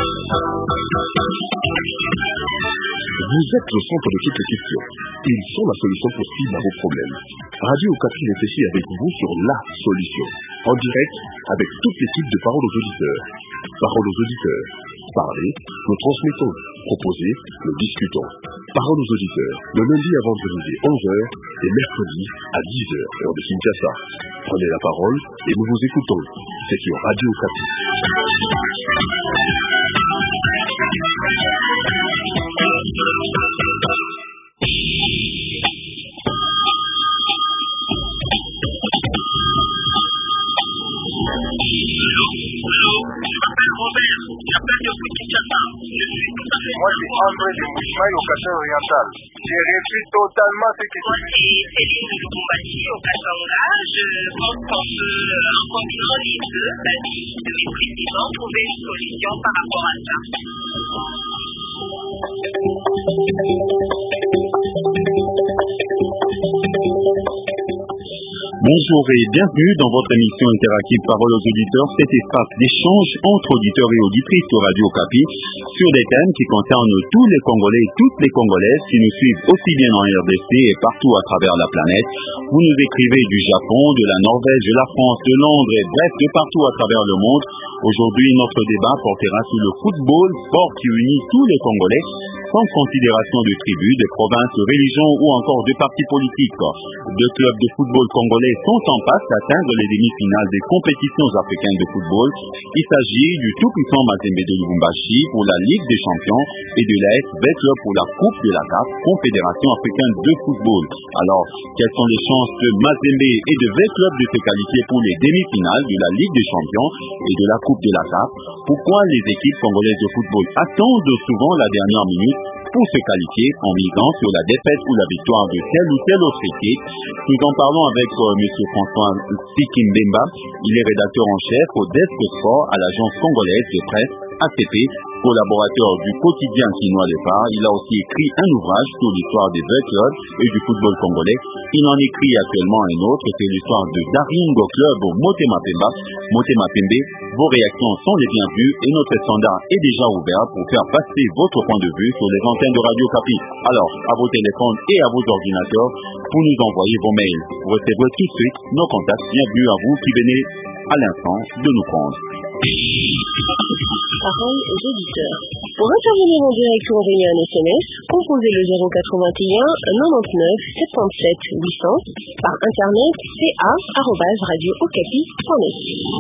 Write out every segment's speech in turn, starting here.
Vous êtes le centre de toutes les questions. Ils sont la solution possible à vos problèmes. Radio Okapi réfléchit avec vous sur la solution. En direct, avec toute l'équipe de Parole aux auditeurs. Parole aux auditeurs. Parlez, nous transmettons. Proposez, nous discutons. Parole aux auditeurs, le lundi à vendredi 11h et mercredi à 10h, heure de Kinshasa. Prenez la parole et nous vous écoutons. C'est sur Radio Okapi. Moi, je suis André de Mouchmaï au Cachet oriental. J'ai réussi totalement ce que moi, c'est Céline de Lubumbashi au Kachanga. Je pense qu'on peut, en combinant les deux, de mes présidents, trouver une solution par rapport à ça. Bonjour et bienvenue dans votre émission interactive Parole aux auditeurs, cet espace d'échange entre auditeurs et auditrices de Radio Okapi sur des thèmes qui concernent tous les Congolais et toutes les Congolaises qui nous suivent aussi bien en RDC et partout à travers la planète. Vous nous écrivez du Japon, de la Norvège, de la France, de Londres et bref de partout à travers le monde. Aujourd'hui, notre débat portera sur le football, sport qui unit tous les Congolais sans considération de tribus, de provinces, de religions ou encore de partis politiques. Deux clubs de football congolais sont en passe d'atteindre les demi-finales des compétitions africaines de football. Il s'agit du tout-puissant Mazembe de Lubumbashi pour la Ligue des Champions et de l'AS Club pour la Coupe de la CAF, Confédération africaine de football. Alors, quelles sont les chances de Mazembe et de Club de se qualifier pour les demi-finales de la Ligue des Champions et de la Coupe de la CAF? Pourquoi les équipes congolaises de football attendent souvent la dernière minute pour se qualifier en misant sur la défaite ou la victoire de telle ou telle autre équipe? Nous en parlons avec M. François Sikimbemba. Il est rédacteur en chef au Desk Sport à l'agence congolaise de presse ACP, collaborateur du quotidien chinois Le Phare. Il a aussi écrit un ouvrage sur l'histoire des clubs et du football congolais. Il en écrit actuellement un autre, c'est l'histoire de Daringo Club au Motema Pembe. Vos réactions sont les bienvenues et notre standard est déjà ouvert pour faire passer votre point de vue sur les antennes de Radio Okapi. Alors, à vos téléphones et à vos ordinateurs, pour nous envoyer vos mails. Vous recevrez tout de suite nos contacts. Bienvenue à vous qui venez à l'instant de nous prendre. Parole aux auditeurs. Pour intervenir en direct ou envoyer un SMS, composez le 081 99 77 800 par internet ca@radiookapi.net.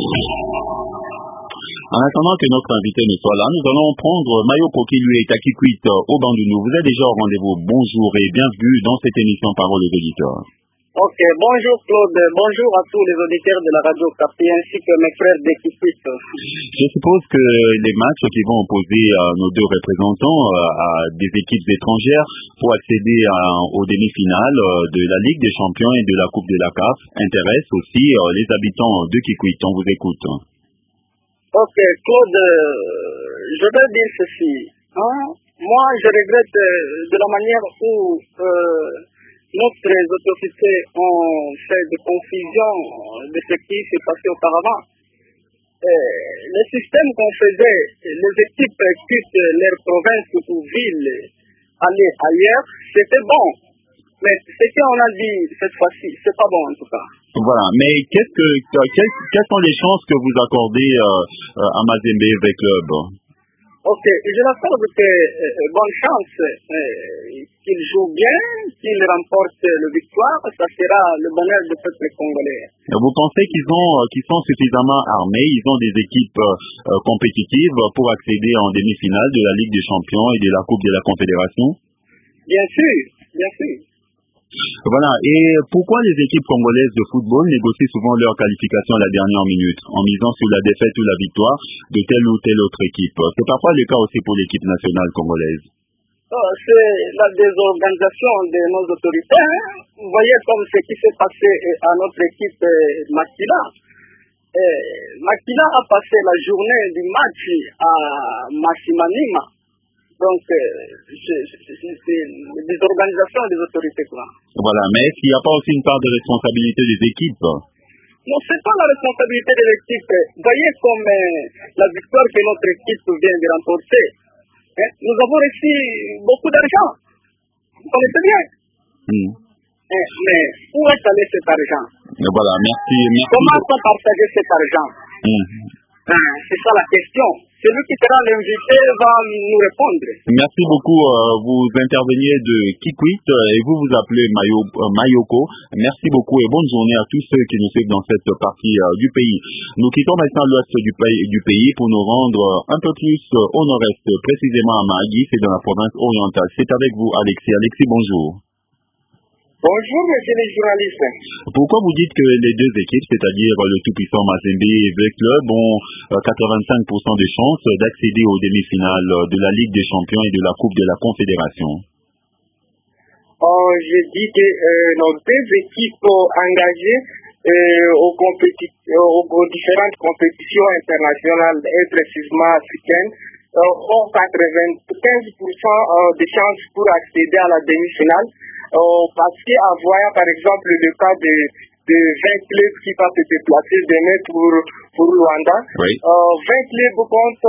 En attendant que notre invité ne soit là, nous allons prendre Mayoko qui lui est à Kikwit au Bandounou. Vous êtes déjà au rendez-vous. Bonjour et bienvenue dans cette émission Parole aux auditeurs. Ok, bonjour Claude, bonjour à tous les auditeurs de la Radio Okapi ainsi que mes frères d'équipe. Je suppose que les matchs qui vont opposer nos deux représentants à des équipes étrangères pour accéder aux demi-finales de la Ligue des Champions et de la Coupe de la CAF intéressent aussi les habitants de Kikwit. On vous écoute. Ok, Claude, je vais dire ceci. Moi, je regrette de la manière où notre autorités ont fait de confusion de ce qui s'est passé auparavant. Le système qu'on faisait, les équipes quittent leur province ou ville, aller ailleurs, c'était bon. Mais ce qu'on a dit cette fois-ci, c'est pas bon en tout cas. Voilà, mais quelles sont les chances que vous accordez à Mazembe Club? Ok, je l'accorde que bonne chance qu'il joue bien, qu'il remporte le victoire, ça sera le bonheur du peuple congolais. Vous pensez qu'ils sont suffisamment armés, ils ont des équipes compétitives pour accéder en demi-finale de la Ligue des Champions et de la Coupe de la Confédération? Bien sûr, bien sûr. Voilà, et pourquoi les équipes congolaises de football négocient souvent leur qualification à la dernière minute, en misant sur la défaite ou la victoire de telle ou telle autre équipe? C'est parfois le cas aussi pour l'équipe nationale congolaise. C'est la désorganisation de nos autorités. Vous voyez comme ce qui s'est passé à notre équipe Makila. Makila a passé la journée du match à Massimanima. Donc, c'est des organisations des autorités. Quoi. Voilà, mais est-ce qu'il n'y a pas aussi une part de responsabilité des équipes? Non, c'est pas la responsabilité de l'équipe. Voyez comme la victoire que notre équipe vient de remporter. Nous avons reçu beaucoup d'argent. Vous connaissez bien. Mais où est allé cet argent? Voilà, merci. Comment on partager cet argent? C'est ça la question. Celui qui sera l'invité va nous répondre. Merci beaucoup. Vous interveniez de Kikwit et vous vous appelez Mayoko. Merci beaucoup et bonne journée à tous ceux qui nous suivent dans cette partie du pays. Nous quittons maintenant l'ouest du pays pour nous rendre un peu plus au nord-est, précisément à Mahagi, c'est dans la province orientale. C'est avec vous, Alexis. Alexis, bonjour. Bonjour, messieurs les journalistes. Pourquoi vous dites que les deux équipes, c'est-à-dire le tout-puissant Mazembe et V-Club, ont 85% de chances d'accéder aux demi-finales de la Ligue des Champions et de la Coupe de la Confédération? Je dis que nos deux équipes engagées aux différentes compétitions internationales et précisément africaines ont 95% de chances pour accéder à la demi-finale. Parce qu'avoir par exemple le cas de 20 clubs qui va se déplacer demain pour Luanda, oui. 20 clubs comptent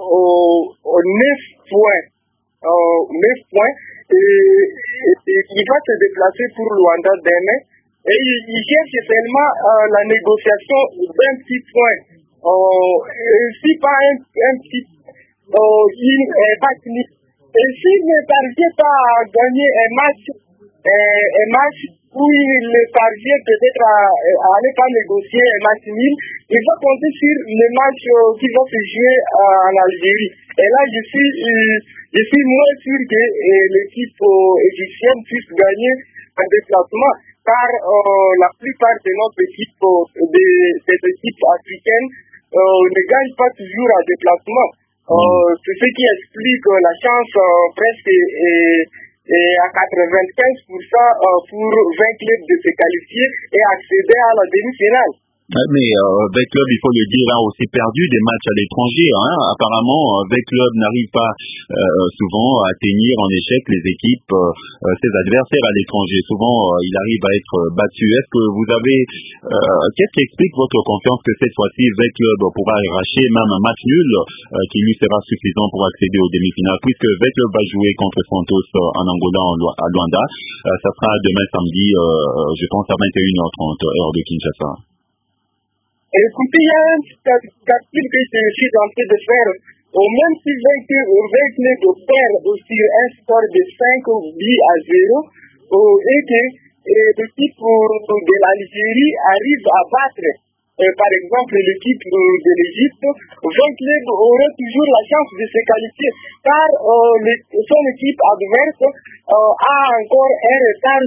9 points. 9 points et qui va se déplacer pour Luanda demain et il cherche seulement la négociation d'un petit point. Si pas un petit, il va finir. Et s'il ne parvient pas à gagner un match où il parvient peut-être à ne pas négocier un match nul, il va compter sur le match qui va se jouer en Algérie. Et là, je suis moins sûr que l'équipe égyptienne puisse gagner un déplacement, car la plupart de notre équipe, des équipes africaines, ne gagnent pas toujours un déplacement. C'est ce qui explique la chance presque à 95% pour 20 clubs de se qualifier et accéder à la demi-finale. Mais V-Club, il faut le dire, a aussi perdu des matchs à l'étranger. Apparemment, V-Club n'arrive pas souvent à tenir en échec les équipes, ses adversaires à l'étranger. Souvent, il arrive à être battu. Est-ce que vous avez... qu'est-ce qui explique votre confiance que cette fois-ci, V-Club pourra arracher même un match nul qui lui sera suffisant pour accéder aux demi-finales, puisque V-Club va jouer contre Santos en Angola, à Luanda. Ça sera demain samedi, je pense à 21h30, heure de Kinshasa. Écoutez, il y a un calcul que je suis en train de faire. Même si 20 clubs perdent aussi un score de 5 buts à 0, et que l'équipe de l'Algérie arrive à battre, par exemple, l'équipe de l'Égypte, 20 clubs auraient toujours la chance de se qualifier, car son équipe adverse a encore un retard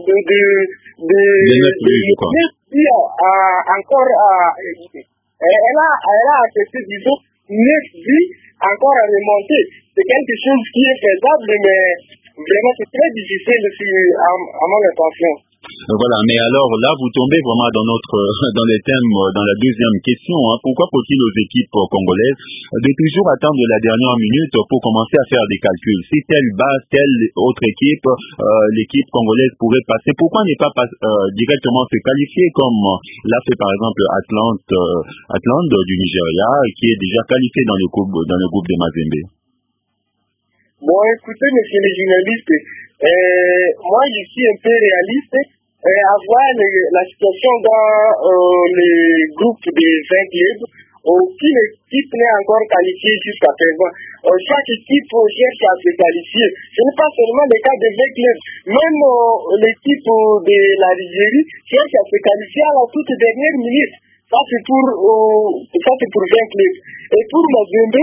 elle a accepté, disons, 9 vies encore à remonter. C'est quelque chose qui est faisable, mais vraiment c'est très difficile à mon attention. Voilà, mais alors là, vous tombez vraiment dans les thèmes, dans la deuxième question. Pourquoi faut-il aux équipes congolaises de toujours attendre la dernière minute pour commencer à faire des calculs? Si telle base, telle autre équipe, l'équipe congolaise pourrait passer. Pourquoi ne pas directement se qualifier comme l'a fait par exemple Atlante du Nigeria, qui est déjà qualifié dans le groupe de Mazembe? Bon, écoutez, messieurs les journalistes, moi je suis un peu réaliste. Avoir la situation dans les groupes de 20 clubs, aucune équipe n'est encore qualifiée jusqu'à présent. Chaque équipe cherche à se qualifier. Ce n'est pas seulement le cas de 20 clubs. Même l'équipe de l'Algérie cherche à se qualifier à la toute dernière minute. Ça c'est pour 20 clubs. Et pour Mazembe,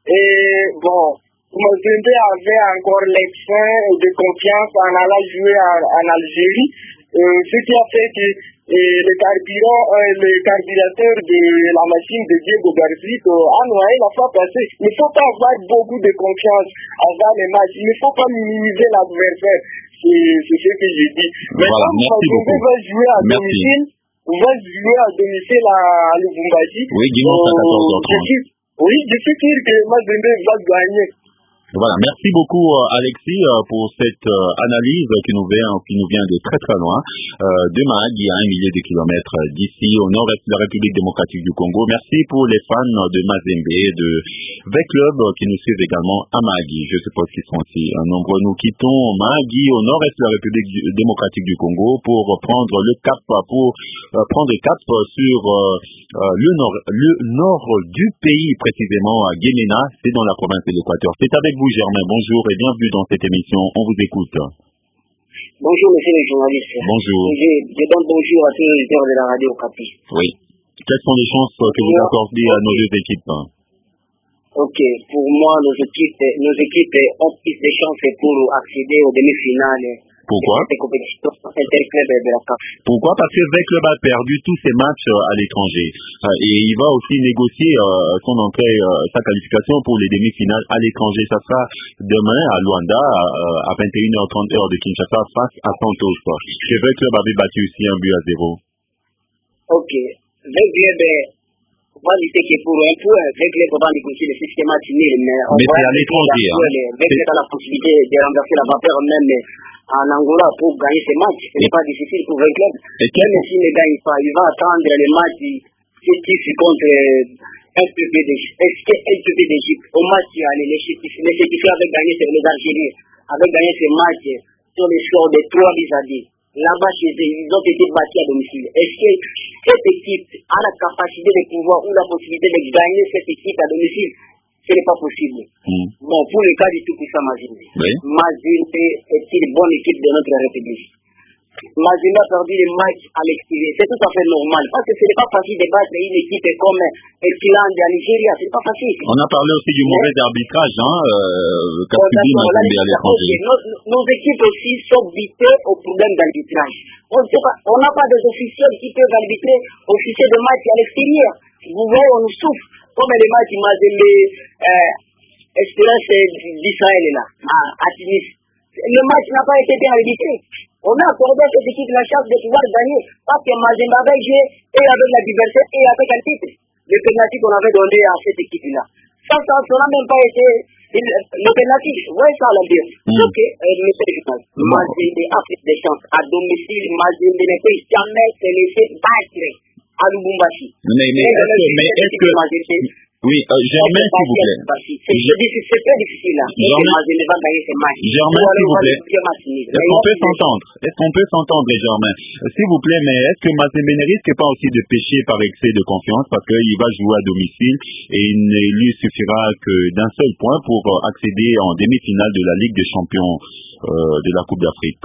Mazembe avait encore l'excès de confiance en allant jouer en Algérie. Ce qui a fait que le carburateur de la machine de Diego Garcia a noyé la fois passée. Il ne faut pas avoir beaucoup de confiance avant les matchs. Il ne faut pas minimiser l'adversaire. C'est ce que je dis. Voilà, merci beaucoup. Va jouer à domicile à Lubumbashi. Oui, dimanche à 14h30. Je suis sûr que Mazembe va gagner. Voilà, merci beaucoup Alexis pour cette analyse qui nous vient de très très loin, de Mahagi à 1 millier de kilomètres d'ici, au nord-est de la République démocratique du Congo. Merci pour les fans de Mazembe et de V-Club qui nous suivent également à Mahagi. Je suppose qu'ils sont aussi nombreux. Nous quittons Mahagi au nord-est de la République démocratique du Congo pour prendre le cap, sur le nord du pays, précisément à Guémena, c'est dans la province de l'Équateur. C'est avec vous Germain, bonjour et bienvenue dans cette émission, on vous écoute. Bonjour monsieur le journaliste. Bonjour. Je donne bonjour à tous les auditeurs de la radio Okapi. Oui. Quelles sont les chances que vous accordez à nos deux équipes? Ok, pour moi nos équipes ont plus de chances pour accéder aux demi-finales. Pourquoi? Des compétitions interclubs de la CAF. Pourquoi? Parce que V-Club a perdu tous ses matchs à l'étranger et il va aussi négocier son entrée, sa qualification pour les demi-finales à l'étranger. Ça sera demain à Luanda à 21h30 heure de Kinshasa face à Santos. Le V-Club avait battu aussi 1-0. Ok, V-Club va lutter que pour un point. V-Club va négocier le système nul, mais c'est à l'étranger. V-Club a la possibilité de renverser la vapeur même en Angola pour gagner ces matchs. Ce n'est pas difficile pour V-Club. Même s'il ne gagne pas, il va attendre les matchs contre SPP d'Égypte. Au match, les Égyptiens avaient gagné, les Algériens avaient gagné ces matchs sur les scores de 3-10. Là-bas, chez eux, ils ont été battus à domicile. Est-ce que cette équipe a la capacité de pouvoir ou la possibilité de gagner cette équipe à domicile? Ce n'est pas possible. Bon, pour le cas du tout-puissant Mazembe. Oui. Mazembe est une bonne équipe de notre République. Mazembe a perdu les matchs à l'extérieur. C'est tout à fait normal. Parce que ce n'est pas facile de battre une équipe comme El Kiland à Nigeria. Ce n'est pas facile. On a parlé aussi du mauvais arbitrage, qu'a subi Mazembe à l'étranger. Nos équipes aussi sont vitées au problème d'arbitrage. On n'a pas des officiels qui peuvent arbitrer officiels de match à l'extérieur. Vous voyez, on nous souffre. Comme les matchs Mazembe, Espérance d'Israël là, à Tunis. Le match n'a pas été bien arbitré. On a accordé à cette équipe la chance de pouvoir gagner parce que Mazembe avait joué et avec la diversité et avec un titre. Le penalty qu'on avait donné à cette équipe-là. Ça n'a même pas été le penalty. Ouais, ça l'a dit. Ok, Mazembe a fait des chances. À domicile, Mazembe ne peut jamais se laisser battre à Lubumbashi. Mais est-ce que... Oui, Germain, s'il vous plaît. C'est très difficile là. Germain, s'il vous plaît. Est-ce qu'on peut s'entendre, Germain? S'il vous plaît, mais est-ce que Mazembe ne risque pas aussi de pécher par excès de confiance parce qu'il va jouer à domicile et il ne lui suffira que d'un seul point pour accéder en demi-finale de la Ligue des Champions de la Coupe d'Afrique?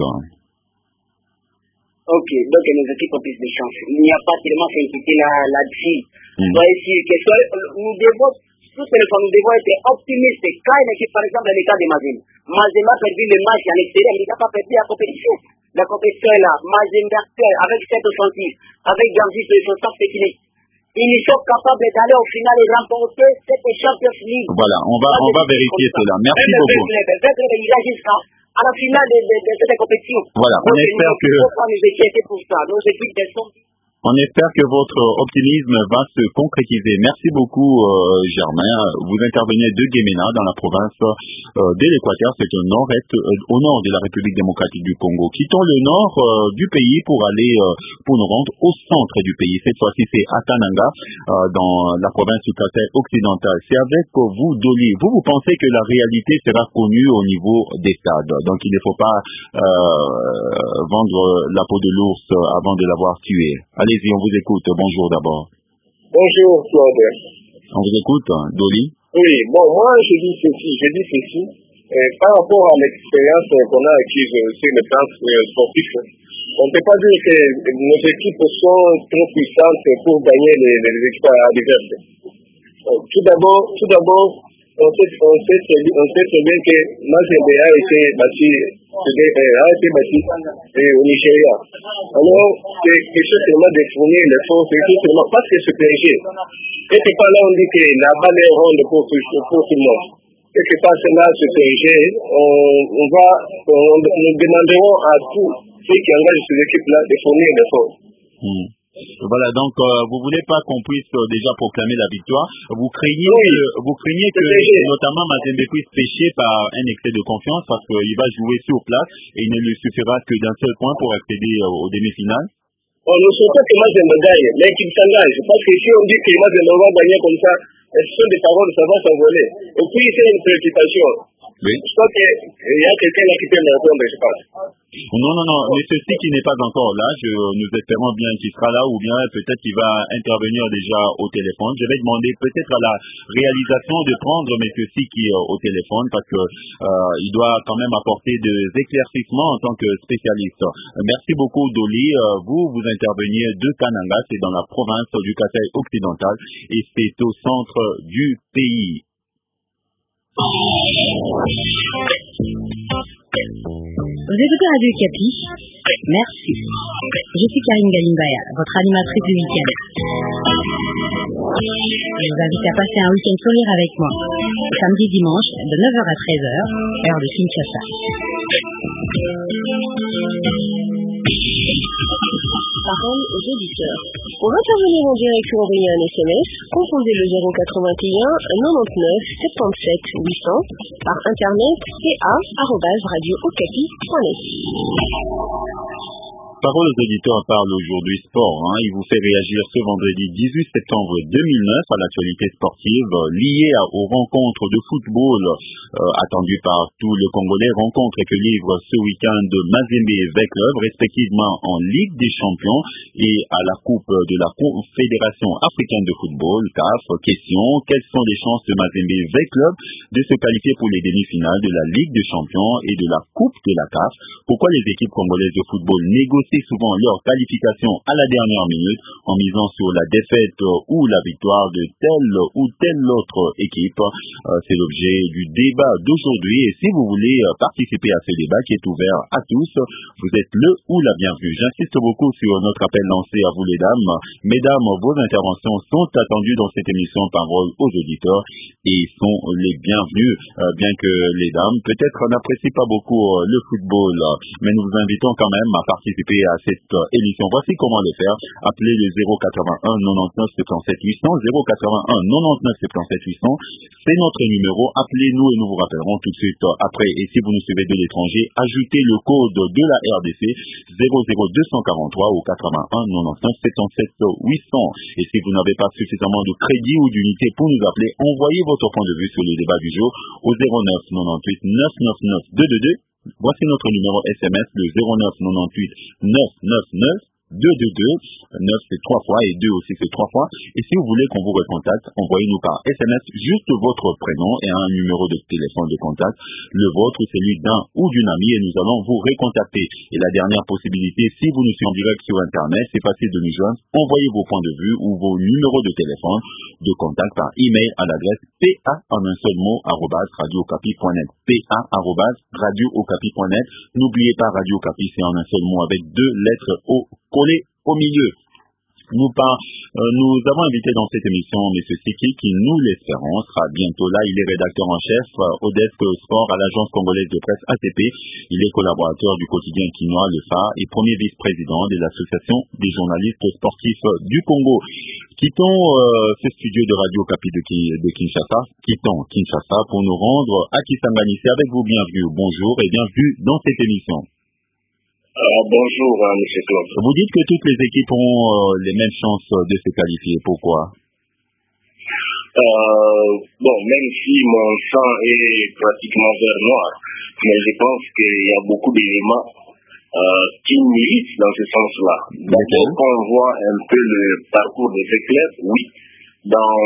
Ok, donc nos équipes ont plus de chance. Il n'y a pas tellement s'inquiéter là-dessus. Soyez sûr que nous devons être optimistes. Quand une équipe, par exemple, dans le cas de Mazembe a perdu le match à l'extérieur, il n'a pas perdu la compétition. La compétition est là. Mazembe avec 7-66, avec Gamzis et son staff technique. Ils sont capables d'aller au final et remporter cette Champions League. Voilà, on va vérifier cela. Merci beaucoup. À la finale de cette compétition. Voilà, on espère que... On espère que votre optimisme va se concrétiser. Merci beaucoup, Germain. Vous intervenez de Guémena dans la province de l'Équateur. C'est au nord de la République démocratique du Congo. Quittons le nord du pays pour nous rendre au centre du pays. Cette fois-ci, c'est à Kananga, dans la province du Kasai occidental. C'est avec vous, Dolly. Vous pensez que la réalité sera connue au niveau des stades. Donc, il ne faut pas vendre la peau de l'ours avant de l'avoir tué. Allez-y, on vous écoute. Bonjour d'abord. Bonjour, Claude. On vous écoute, Dolly. Oui, bon, moi, je dis ceci. Par rapport à l'expérience qu'on a acquise sur le plan sportif, on ne peut pas dire que nos équipes sont trop puissantes pour gagner les équipes adverses. Tout d'abord, on sait très bien que Mazembe a été battu au Nigeria. Alors, c'est quelque chose seulement de fournir l'effort, c'est quelque chose seulement parce que c'est PSG. Quelque part là, on dit que la balle est ronde pour tout le monde. Quelque part là, ce PSG, nous demanderons à tous ceux qui engagent ces équipes-là de fournir l'effort. Voilà, donc vous voulez pas qu'on puisse déjà proclamer la victoire. Vous craignez que notamment Mazembe puisse pêcher par un excès de confiance parce qu'il va jouer sur place et il ne lui suffira que d'un seul point pour accéder aux demi-finales. On ne souhaite pas que Mazembe gagne, mais qu'il s'engage. Parce que si on dit que Mazembe va gagner comme ça, ce sont des paroles, ça va s'envoler. Et puis c'est une préoccupation. Oui. Je crois qu'il y a quelqu'un là qui peut me répondre, je pense. Non, mais ceci qui n'est pas encore là, nous espérons bien qu'il sera là ou bien peut-être qu'il va intervenir déjà au téléphone. Je vais demander peut-être à la réalisation de prendre M. Siki au téléphone parce que il doit quand même apporter des éclaircissements en tant que spécialiste. Merci beaucoup Doli. Vous interveniez de Kananga, c'est dans la province du Kasai occidental et c'est au centre du pays. Vous écoutez Radio Okapi. Merci. Je suis Karine Galimbaya, votre animatrice du week-end. Je vous invite à passer un week-end sourire avec moi. Samedi, dimanche, de 9h à 13h, heure de Kinshasa. Parole aux auditeurs. Pour intervenir en direct ou envoyer un SMS, composez le 081 99 77 800 par internet ca@radiookapi.net. Parole aux auditeurs parle aujourd'hui sport. Il vous fait réagir ce vendredi 18 septembre 2009 à l'actualité sportive liée aux rencontres de football attendues par tous les Congolais. Rencontres que livre ce week-end Mazembe et V-Club, respectivement en Ligue des Champions et à la Coupe de la Confédération africaine de football, CAF. Question, quelles sont les chances de Mazembe et V-Club de se qualifier pour les demi-finales de la Ligue des Champions et de la Coupe de la CAF? Pourquoi les équipes congolaises de football négocient souvent leur qualification à la dernière minute en misant sur la défaite ou la victoire de telle ou telle autre équipe? C'est l'objet du débat d'aujourd'hui et si vous voulez participer à ce débat qui est ouvert à tous, vous êtes le ou la bienvenue. J'insiste beaucoup sur notre appel lancé à vous les dames. Mesdames, vos interventions sont attendues dans cette émission Parole aux auditeurs et sont les bienvenues, bien que les dames peut-être n'apprécient pas beaucoup le football, mais nous vous invitons quand même à participer à cette émission. Voici comment le faire. Appelez le 081 99 77 800, 081 99 77 800. C'est notre numéro. Appelez-nous et nous vous rappellerons tout de suite après. Et si vous nous suivez de l'étranger, ajoutez le code de la RDC 00243 au 81 99 77 800. Et si vous n'avez pas suffisamment de crédit ou d'unité pour nous appeler, envoyez votre point de vue sur le débat du jour au 09 98 999 222. Voici notre numéro SMS, le 09 98 999 222, 9 c'est 3 fois et 2 aussi c'est 3 fois. Et si vous voulez qu'on vous recontacte, envoyez-nous par SMS juste votre prénom et un numéro de téléphone de contact, le vôtre ou celui d'un ou d'une amie et nous allons vous recontacter. Et la dernière possibilité, si vous nous suivez en direct sur Internet, c'est facile de nous joindre, envoyez vos points de vue ou vos numéros de téléphone de contact par email à l'adresse pa en un seul mot @radiookapi.net, pa@radiookapi.net. N'oubliez pas Radio Okapi, c'est en un seul mot avec 2 lettres O collé au milieu. Nous avons invité dans cette émission M. Siki qui, nous l'espérons, sera bientôt là. Il est rédacteur en chef au desk sport à l'agence congolaise de presse ACP. Il est collaborateur du quotidien quinois Le Phare et premier vice-président de l'association des journalistes sportifs du Congo. Quittons ce studio de Radio Okapi de Kinshasa. Quittons Kinshasa pour nous rendre à Kisangani. C'est avec vous, bienvenue, bonjour et bienvenue dans cette émission. Bonjour, M. Claude. Vous dites que toutes les équipes ont les mêmes chances de se qualifier. Pourquoi? Même si mon sang est pratiquement vert noir, mais je pense qu'il y a beaucoup d'éléments qui militent dans ce sens-là. D'abord, quand on voit un peu le parcours de ces clubs, oui, dans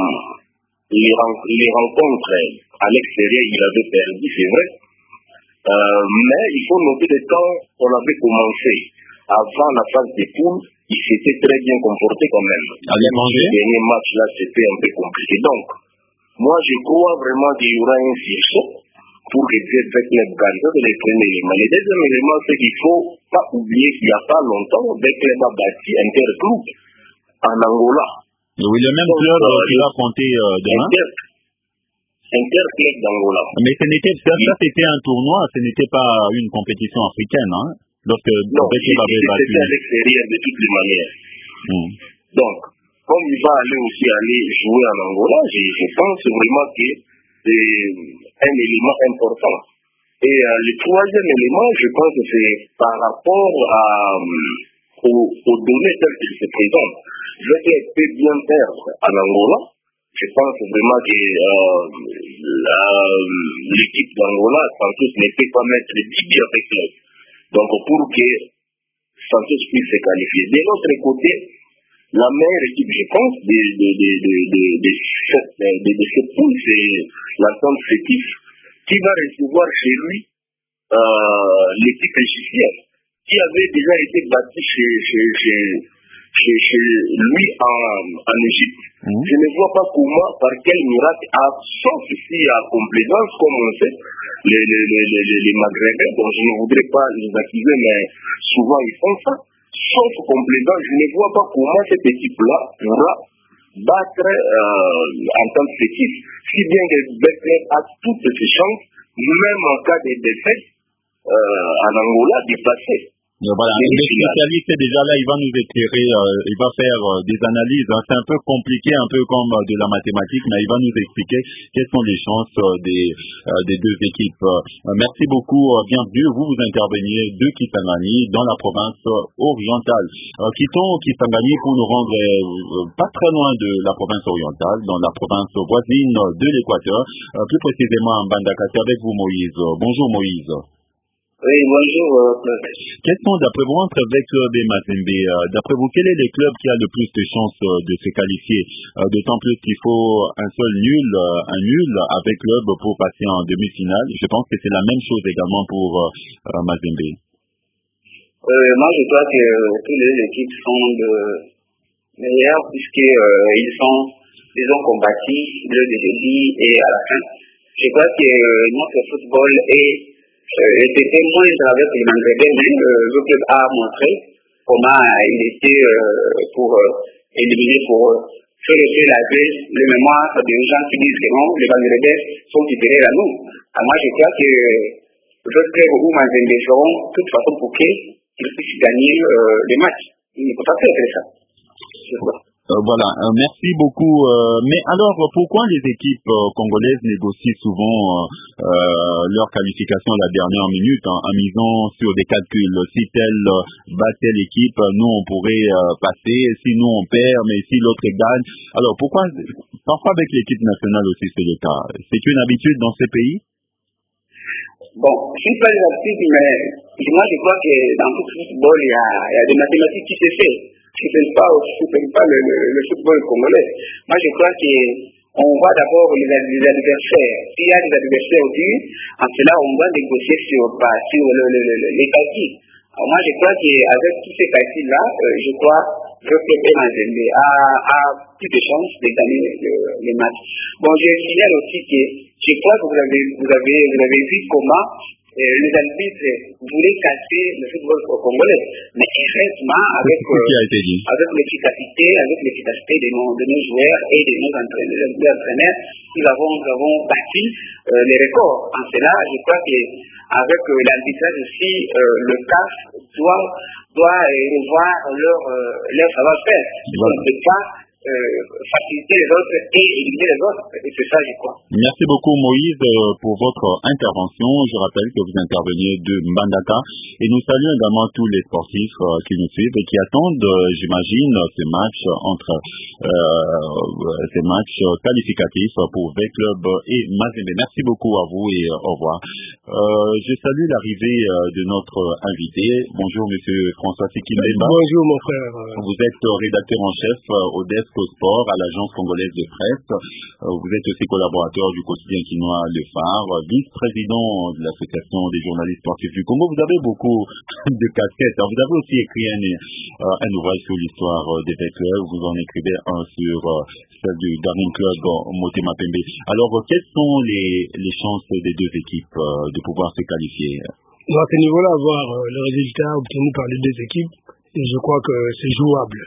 les rencontres à l'extérieur, il avait perdu, c'est vrai. Mais il faut noter que quand on avait commencé avant la phase des poules, il s'était très bien comporté quand même. Le dernier match là, c'était un peu compliqué. Donc, moi je crois vraiment qu'il y aura un sursaut pour que V-Club gagne. C'est le premier élément. Le deuxième élément, c'est qu'il ne faut pas oublier qu'il n'y a pas longtemps, V-Club a bâti Interclub en Angola. Oui, le même club qui va compter demain. Interclub d'Angola. Mais ça c'était un tournoi, ce n'était pas une compétition africaine, hein? Non, c'était à l'extérieur de toutes les manières. Donc, comme il va aller jouer en Angola, je pense vraiment que c'est un élément important. Et le troisième élément, je pense que c'est par rapport aux données telles qu'elles se présentent. Je peut bien perdre en Angola. Je pense vraiment que l'équipe d'Angola, Santos ne peut pas mettre les 10 buts avec eux. Donc pour que Santos puisse se qualifier. De l'autre côté, la meilleure équipe, je pense, de cette poule, c'est l'Entente Sétif, qui va recevoir chez lui l'équipe égyptienne, qui avait déjà été battue chez lui en Égypte. Je ne vois pas comment, par quel miracle, sauf ici à complaisance, comme on sait, les Maghrébins, dont je ne voudrais pas les accuser, mais souvent ils font ça, sauf complaisance, je ne vois pas comment cette équipe-là pourra battre en tant que Sétif. Si bien que Bethlehem a toutes ses chances, même en cas de défaite, en Angola, de passer. Voilà, le spécialiste est déjà là, il va nous éclairer, il va faire des analyses. C'est un peu compliqué, un peu comme de la mathématique, mais il va nous expliquer quelles sont les chances des deux équipes. Merci beaucoup, bienvenue. Vous interveniez de Kisangani dans la province orientale. Quittons Kisangani pour nous rendre pas très loin de la province orientale, dans la province voisine de l'Équateur, plus précisément en Mbandaka. C'est avec vous, Moïse. Bonjour, Moïse. Oui, bonjour. Quels sont, d'après vous, entre Club et Mazembe, d'après vous, quel est le club qui a le plus de chances de se qualifier? D'autant plus qu'il faut un nul avec Club pour passer en demi-finale. Je pense que c'est la même chose également pour Mazembe. Moi, je crois que toutes les équipes sont meilleures ils ont combattu le début et à la fin. Je crois que notre football était moins avec les Maghrébins, mais le club a montré comment il était pour éliminer, pour faire laver le mémoire des gens qui disent que non, les Maghrébins sont supérieurs à nous. Moi, je crois que le club ou Mazembe feront de toute façon pour qu'ils puissent gagner les matchs. Il ne faut pas faire ça. Voilà, merci beaucoup. Mais alors, pourquoi les équipes congolaises négocient souvent leur qualification à la dernière minute en misant sur des calculs? Si telle bat telle équipe, nous on pourrait passer. Si nous on perd, mais si l'autre gagne. Alors pourquoi? Parfois avec l'équipe nationale aussi c'est le cas. C'est une habitude dans ces pays? Bon, je ne suis pas habitude, mais moi je crois que dans tout le football il y a des mathématiques qui se font. Je ne sais pas le football congolais. Moi, je crois qu'on voit d'abord les adversaires. S'il y a des adversaires aussi, en cela, on va négocier sur les calculs. Alors moi, je crois qu'avec tous ces calculs-là, je crois que le Mazembe a plus de chances de gagner les matchs. Bon, je signale aussi que je crois que vous avez vu comment les arbitres voulaient casser le football congolais, mais heureusement avec l'efficacité de nos joueurs et de nos entraîneurs, nous avons battu les records. En cela, je crois qu'avec l'arbitrage aussi, le CAF doit revoir leur savoir-faire. On ne peut pas faciliter les autres et éliminer les autres. Et c'est ça, je crois. Merci beaucoup, Moïse, pour votre intervention. Je rappelle que vous interveniez de Mbandaka et nous saluons également tous les sportifs qui nous suivent et qui attendent, j'imagine, ces matchs qualificatifs pour V-Club et Mazembe. Merci beaucoup à vous et au revoir. Je salue l'arrivée de notre invité. Bonjour, monsieur François Sikimemba. Bonjour, mon frère. Vous êtes rédacteur en chef au desk au sport à l'agence congolaise de presse. Vous êtes aussi collaborateur du quotidien quinois Le Phare, vice-président de l'association des journalistes sportifs du Congo. Vous avez beaucoup de casquettes. Vous avez aussi écrit un ouvrage sur l'histoire des V-Clubs. Vous en écrivez un sur celle du Darling Club Motema Pembe. Alors, quelles sont les chances des deux équipes de pouvoir se qualifier? À ce niveau-là, voir le résultat obtenu par les deux équipes, je crois que c'est jouable.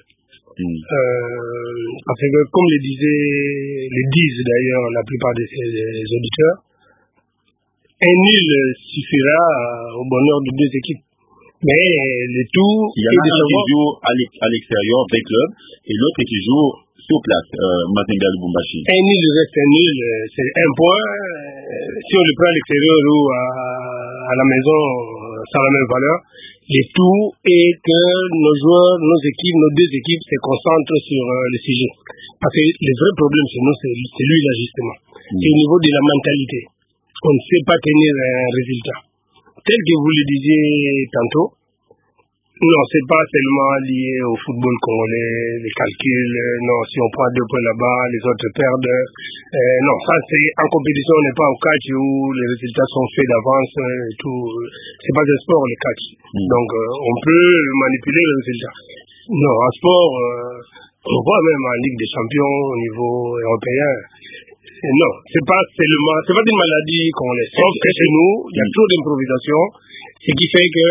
Parce que comme le disent d'ailleurs la plupart des auditeurs, un nul suffira au bonheur de deux équipes. Mais le tout... Il y en a un qui joue à l'extérieur des clubs et l'autre qui joue sur place, Mazembe à Lubumbashi. Un nul reste un nul, c'est un point. Si on le prend à l'extérieur ou à la maison, ça a la même valeur. Le tout est que nos joueurs, nos équipes, nos deux équipes se concentrent sur le sujet. Parce que le vrai problème chez nous, c'est lui là justement. C'est au niveau de la mentalité. On ne sait pas tenir un résultat. Tel que vous le disiez tantôt, non, c'est pas seulement lié au football congolais, les calculs, non, si on prend 2 points là-bas, les autres perdent. Non, ça c'est en compétition, on n'est pas au catch où les résultats sont faits d'avance et tout. C'est pas un sport, le catch. Donc, on peut manipuler les résultats. Non, en sport, on voit même en Ligue des Champions au niveau européen. Non, c'est pas une maladie congolaise. Sauf que chez nous, il y a trop d'improvisation, ce qui fait que,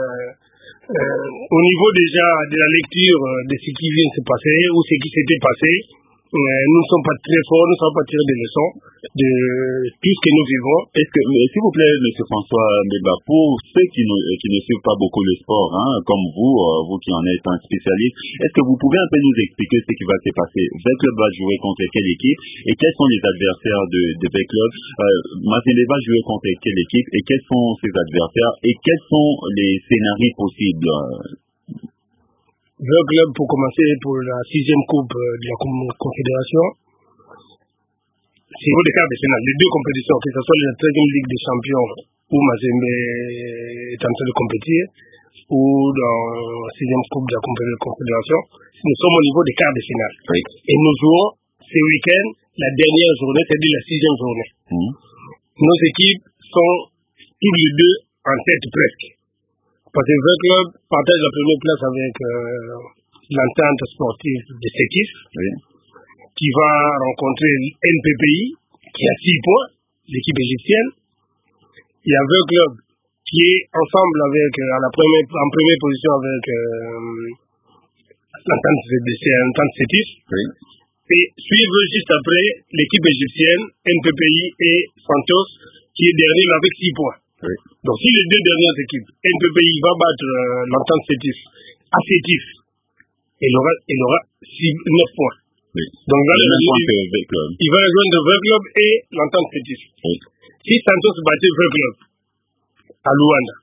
au niveau déjà de la lecture de ce qui vient de se passer ou ce qui s'était passé, nous ne sommes pas très forts, nous ne sommes pas tirés des leçons de tout ce que nous vivons. Mais s'il vous plaît, M. François Mbeba, pour ceux qui ne suivent pas beaucoup le sport, comme vous qui en êtes un spécialiste, est-ce que vous pouvez un peu nous expliquer ce qui va se passer? V-Club va jouer contre quelle équipe et quels sont les adversaires de V-Club? Mazembe va jouer contre quelle équipe et quels sont ses adversaires et quels sont les scénarios possibles? V-Club, pour commencer, pour la 6e coupe de la Confédération, c'est au des quarts de finale, les deux compétitions, que ce soit la 13e Ligue des Champions où Mazembe est en train de compétir, ou dans la 6e coupe de la Confédération, nous sommes au niveau des quarts de finale. Oui. Et nous jouons ce week-end, la dernière journée, c'est-à-dire la 6e journée. Nos équipes sont toutes les deux en tête presque. Parce que le club partage la première place avec l'entente sportive de Sétif, qui va rencontrer l'NPPI, qui a 6 points, l'équipe égyptienne. Il y a le club qui est ensemble avec, en première position avec l'entente Sétif. Et suivre juste après l'équipe égyptienne, NPPI et Santos, qui est dernier avec 6 points. Donc si les deux dernières équipes, NPPI va battre l'entente Sétif à Sétif, il aura 9 points. Donc il va rejoindre V-Club et l'entente Sétif. Si Santos battait V-Club à Luanda,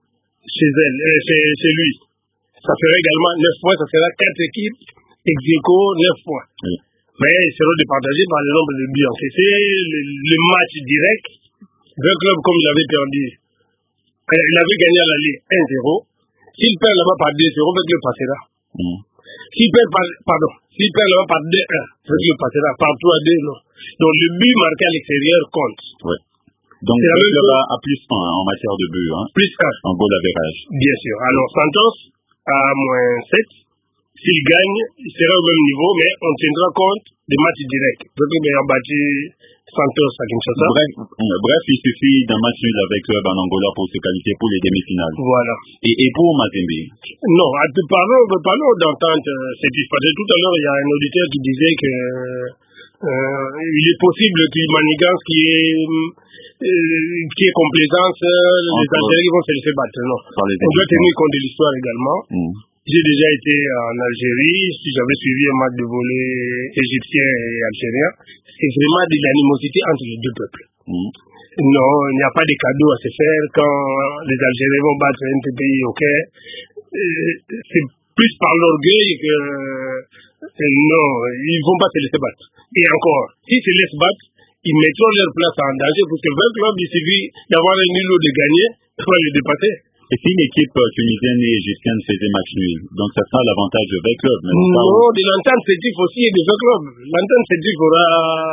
chez lui, ça ferait également 9 points, ça sera 4 équipes, ex-aequo, 9 points. Mais ils seront départagés par le nombre de buts encaissés, le match direct. V-Club, comme il avait perdu, il avait gagné à la Ligue 1-0. S'il perd là-bas par 2-0, V-Club passera. S'il perd là-bas par 2-1, V-Club passera. Par 3-2, non. Donc le but marqué à l'extérieur compte. Donc V-Club a plus 1 en matière de but. Plus 1. En goal average. Bien sûr. Alors Santos a -7. S'il gagne, il sera au même niveau, mais on tiendra compte des matchs directs. V-Club a battu Santos à Kinshasa. Bref, il suffit d'un match nul avec Club en Angola pour se qualifier pour les demi-finales. Voilà. Et pour Mazembe? Non, parlons d'entente. C'est parce que tout à l'heure, il y a un auditeur qui disait que il est possible qu'il manigance qui est complaisance, les Algériens vont se laisser battre. Non. On doit tenir compte de l'histoire également. J'ai déjà été en Algérie, si j'avais suivi un match de volley égyptien et algérien, c'est vraiment de l'animosité entre les deux peuples. Non, il n'y a pas de cadeau à se faire quand les Algériens vont battre un pays, ok. C'est plus par l'orgueil que non, ils ne vont pas se laisser battre. Et encore, s'ils se laissent battre, ils mettront leur place en danger parce que V-Club, il suffit d'avoir un nul ou de gagner pour les dépasser. Et si l'équipe tunisienne et égyptienne faisait match nul, donc ça sera l'avantage de V-Club. Non, de l'entente Sétif aussi et de V-Club. L'entente Sétif aura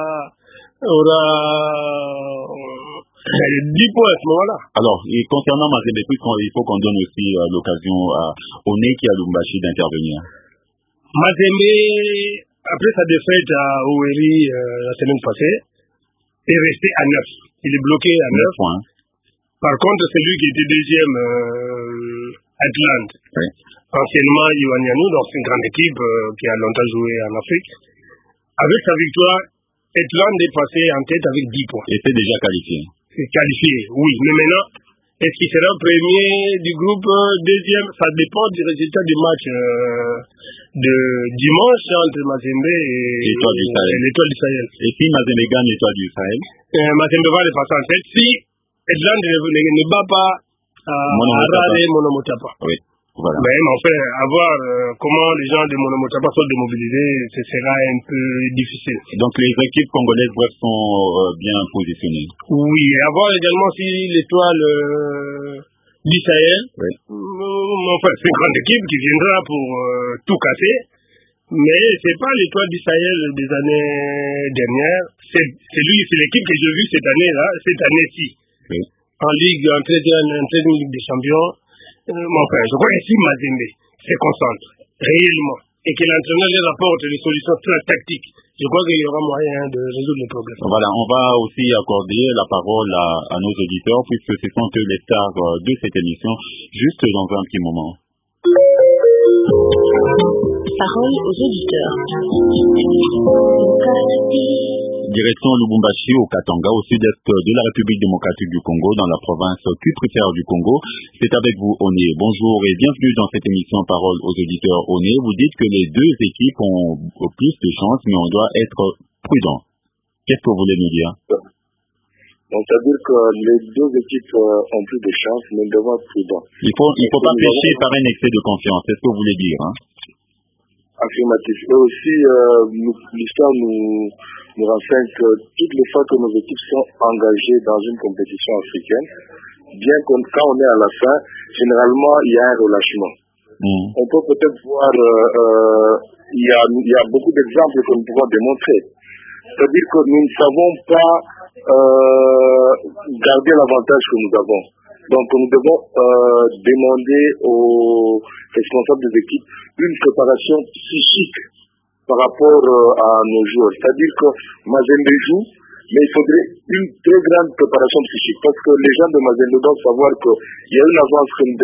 10 points à ce moment-là. Alors, et concernant Mazembe, il faut qu'on donne aussi l'occasion au Neki à Lubumbashi d'intervenir. Mazembe, après sa défaite à Ouéry la semaine passée, est resté à 9. Il est bloqué à 9 points. Par contre, celui qui était deuxième, Atlante, anciennement Iwanianou, donc c'est une grande équipe qui a longtemps joué en Afrique. Avec sa victoire, Atlante est passé en tête avec 10 points. Et c'est déjà qualifié. C'est qualifié, oui. Mais maintenant, Est-ce qu'il sera premier du groupe, deuxième? Ça dépend du résultat du match de dimanche entre Mazembe et l'Étoile du Sahel. Et si Mazembe gagne l'Étoile du Sahel, Mazembe va le passer en tête. Si Edland ne bat pas Harare Monomotapa. Oui. Voilà. Mais enfin, à voir comment les gens de Monomotapa sont démobilisés, ce sera un peu difficile. Donc les équipes congolaises sont bien positionnées. Oui, à voir également si l'Étoile du Sahel, enfin c'est une grande équipe qui viendra pour tout casser, mais c'est pas l'Étoile du Sahel des années dernières, c'est l'équipe que j'ai vue cette année-ci. Oui. En Ligue, en 13e Ligue des Champions. Mon frère, je crois que si Mazembe se concentre réellement et que l'entraîneur les apporte des solutions très tactiques, je crois qu'il y aura moyen de résoudre le problème. Voilà, on va aussi accorder la parole à nos auditeurs puisque ce sont eux les stars de cette émission, juste dans un petit moment. Parole aux auditeurs. Direction Lubumbashi au Katanga, au sud-est de la République démocratique du Congo, dans la province cuprière du Congo. C'est avec vous, Oné. Bonjour et bienvenue dans cette émission Parole aux auditeurs. Oné, vous dites que les deux équipes ont plus de chances, mais on doit être prudent. Qu'est-ce que vous voulez nous dire? Donc, c'est-à-dire que les deux équipes ont plus de chances, mais nous devons être prudents. Il faut pas pécher par un excès de confiance, c'est ce que vous voulez dire, hein? Affirmatif. Et aussi, l'histoire nous renseigne que toutes les fois que nos équipes sont engagées dans une compétition africaine, bien que quand on est à la fin, généralement, il y a un relâchement. On peut peut-être voir, il y a beaucoup d'exemples que nous pouvons démontrer. C'est-à-dire que nous ne savons pas garder l'avantage que nous avons. Donc, nous devons demander aux responsables des équipes une préparation psychique par rapport à nos joueurs. C'est-à-dire que Mazembe joue, mais il faudrait une très grande préparation psychique parce que les gens de Mazembe doivent savoir qu'il y a une avance que nous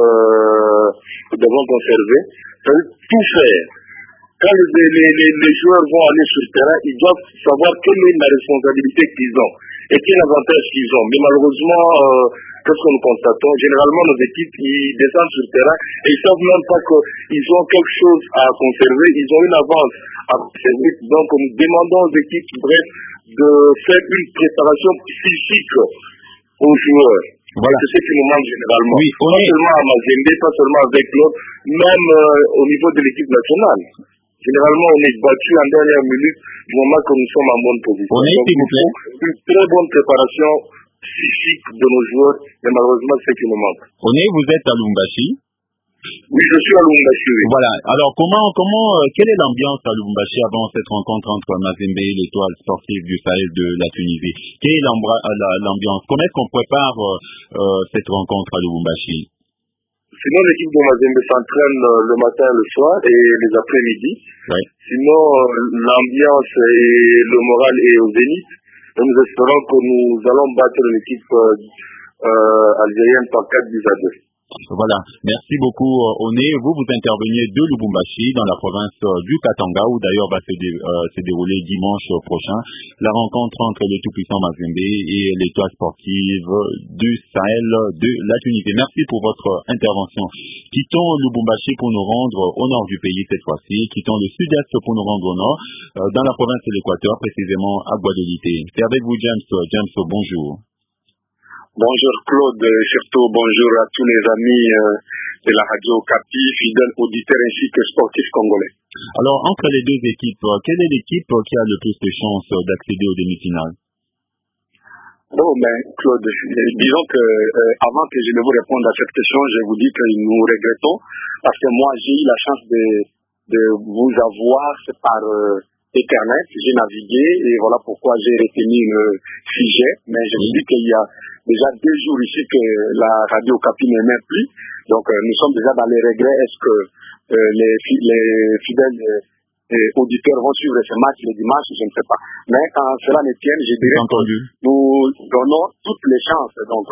devons conserver. C'est-à-dire tout faire. Quand les joueurs vont aller sur le terrain, ils doivent savoir quelle est la responsabilité qu'ils ont et quel avantage qu'ils ont. Mais malheureusement, qu'est-ce que nous constatons? Généralement, nos équipes, ils descendent sur le terrain et ils ne savent même pas qu'ils ont quelque chose à conserver. Ils ont une avance à conserver. Donc, nous demandons aux équipes, bref, de faire une préparation psychique aux joueurs. Voilà. C'est ce qui nous manque généralement. Oui, pas seulement à Mazembe, pas seulement avec l'autre, même au niveau de l'équipe nationale. Généralement, on est battu en dernière minute du moment que nous sommes en bonne position. Donc, il faut une très bonne préparation psychique de nos joueurs, mais malheureusement, c'est ce qui nous manque. Vous êtes à Lubumbashi? Oui, je suis à Lubumbashi. Oui. Voilà. Alors, quelle est l'ambiance à Lubumbashi avant cette rencontre entre Mazembe et l'Étoile sportive du Sahel de la Tunisie? Quelle est l'ambiance? Comment est-ce qu'on prépare cette rencontre à Lubumbashi? Sinon, l'équipe de Mazembe s'entraîne le matin et le soir et les après-midi. Oui. Sinon, l'ambiance et le moral est au zénith. Et nous espérons que nous allons battre l'équipe algérienne par 4-2. Voilà. Merci beaucoup, Oné. Vous interveniez de Lubumbashi dans la province du Katanga, où d'ailleurs va se dérouler dimanche prochain la rencontre entre le tout-puissant Mazembe et l'Étoile sportive du Sahel de la Tunisie. Merci pour votre intervention. Quittons Lubumbashi pour nous rendre au nord du pays cette fois-ci. Quittons le sud-est pour nous rendre au nord, dans la province de l'Équateur, précisément à Guadeloupe. C'est avec vous, James. James, bonjour. Bonjour Claude, surtout bonjour à tous les amis de la radio Capi, fidèles auditeurs ainsi que sportifs congolais. Alors, entre les deux équipes, quelle est l'équipe qui a le plus de chances d'accéder aux demi-finales? Bon, mais Claude, disons que avant que je ne vous réponde à cette question, je vous dis que nous regrettons parce que moi j'ai eu la chance de vous avoir par Internet, j'ai navigué et voilà pourquoi j'ai retenu le sujet, mais je vous dis qu'il y a déjà 2 jours ici que la radio Capi ne m'aime plus, donc nous sommes déjà dans les regrets. Est-ce que les fidèles auditeurs vont suivre ce match le dimanche? Je ne sais pas. Mais quand cela ne tienne, je dirais que nous donnons toutes les chances, donc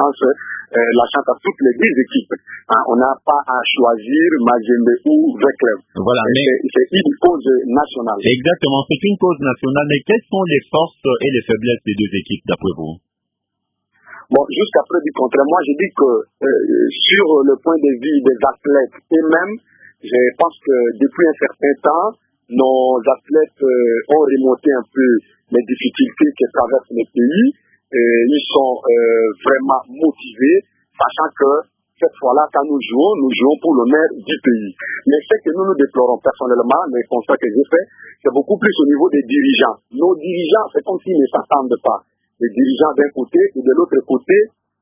la chance à toutes les 2 équipes. On n'a pas à choisir Mazembe ou Veclev. Voilà, c'est une cause nationale. Exactement, c'est une cause nationale. Mais quelles sont les forces et les faiblesses des 2 équipes d'après vous? Bon, jusqu'à preuve du contraire, moi je dis que sur le point de vue des athlètes et même, je pense que depuis un certain temps, nos athlètes ont remonté un peu les difficultés que traversent le pays. Ils sont vraiment motivés, sachant que cette fois-là, quand nous jouons pour l'honneur du pays. Mais ce que nous déplorons personnellement, le constat que j'ai fait, c'est beaucoup plus au niveau des dirigeants. Nos dirigeants, c'est comme s'ils ne s'attendent pas. Les dirigeants d'un côté et de l'autre côté,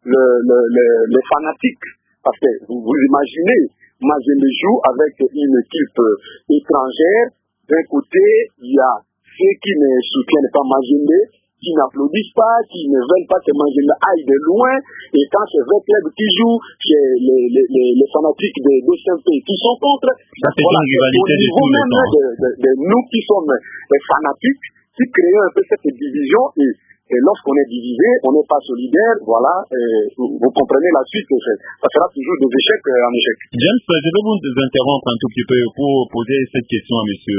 les fanatiques. Parce que vous imaginez, Mazembe joue avec une équipe étrangère. D'un côté, il y a ceux qui ne soutiennent pas Mazembe, qui n'applaudissent pas, qui ne veulent pas que Mazembe aille de loin. Et quand c'est 20 clubs qui jouent, c'est les fanatiques des pays qui sont contre. Ça, c'est une rivalité de tous les temps. De nous qui sommes les fanatiques, qui créons un peu cette division. Et lorsqu'on est divisé, on n'est pas solidaire, voilà, vous comprenez la suite, ça sera toujours des échecs en échec. James, je vais vous interrompre un tout petit peu pour poser cette question à monsieur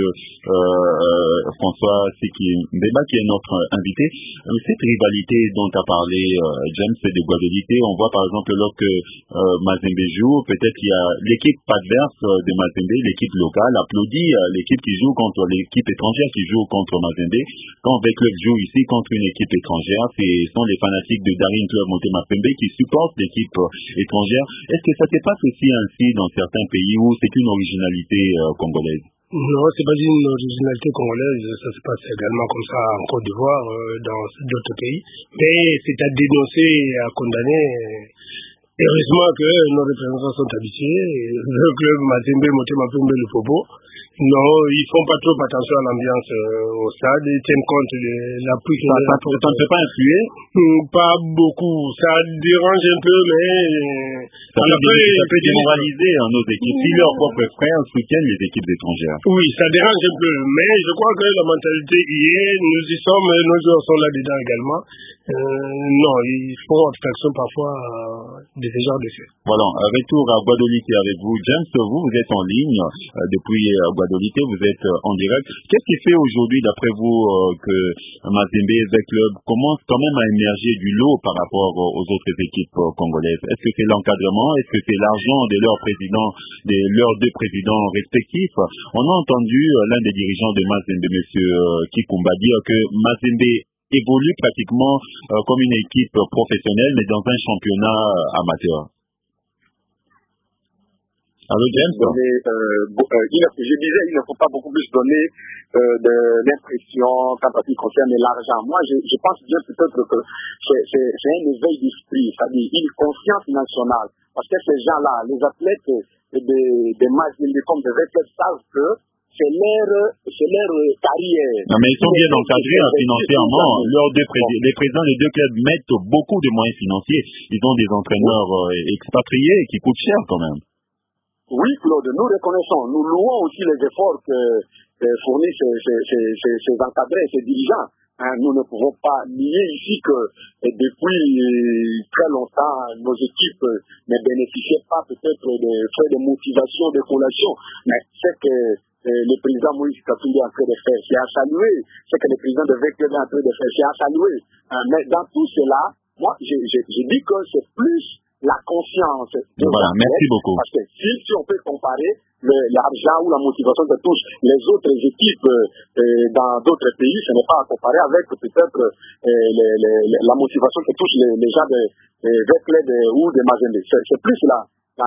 François Mbemba, qui est notre invité. Cette rivalité dont a parlé James de Guadeloupe, on voit par exemple lorsque Mazembe joue, peut-être il y a l'équipe adverse de Mazembe, l'équipe locale, applaudit l'équipe qui joue contre l'équipe étrangère qui joue contre Mazembe. Quand le club joue ici contre une équipe étrangère, ce sont les fanatiques de Daring Club Motema Pembe qui supportent l'équipe étrangère. Est-ce que ça se passe aussi ainsi dans certains pays où c'est une originalité congolaise? Non, c'est pas une originalité congolaise, ça se passe également comme ça en Côte d'Ivoire, dans d'autres pays. Mais c'est à dénoncer et à condamner. Heureusement que nos représentants sont habitués. Le club Mazembe Motema Pembe le Popo, non, ils font pas trop attention à l'ambiance au stade, ils tiennent compte de l'appui que ça ne peut pas influer? Pas beaucoup, ça dérange un peu, mais ça peut démoraliser nos équipes. Si leurs propres frères soutiennent les équipes étrangères. Oui, ça dérange un peu, mais je crois que la mentalité y est, nous y sommes, nos joueurs sont là-dedans également. Non, ils font abstraction parfois de ce genre de faits. Voilà, retour à Guadeloupe avec vous. James, vous êtes en ligne depuis Guadeloupe, vous êtes en direct. Qu'est-ce qui fait aujourd'hui, d'après vous, que Mazembe Club commence quand même à émerger du lot par rapport aux autres équipes congolaises? Est-ce que c'est l'encadrement? Est-ce que c'est l'argent de leurs présidents, de leurs deux présidents respectifs? On a entendu l'un des dirigeants de Mazembe, M. Kikumba, dire que Mazembe évolue pratiquement comme une équipe professionnelle, mais dans un championnat amateur. Allô, James? Je disais, il ne faut pas beaucoup plus donner de l'impression quand on concerne l'argent. Moi, je pense bien peut-être que c'est un éveil d'esprit, c'est-à-dire une conscience nationale. Parce que ces gens-là, les athlètes des Mazembe comme des athlètes savent que c'est leur carrière. Non, mais ils sont bien encadrés financièrement. Les présidents des deux clubs mettent beaucoup de moyens financiers. Ils ont des entraîneurs expatriés qui coûtent cher quand même. Oui, Claude, nous reconnaissons, nous louons aussi les efforts que fournissent ces encadrés, ces dirigeants. Nous ne pouvons pas nier ici que depuis très longtemps, nos équipes ne bénéficiaient pas peut-être des frais de motivation, de collation. Mais c'est que le président Moïse Katumbi est en train de faire, c'est à saluer. C'est que le président de VEC est en train de faire, c'est à saluer. Mais dans tout cela, moi, je dis que c'est plus la conscience. Voilà, merci beaucoup. Parce que si on peut comparer l'argent ou la motivation que touchent les autres équipes dans d'autres pays, ce n'est pas à comparer avec peut-être la motivation que touchent les gens de VEC ou de Mazembe. C'est plus là.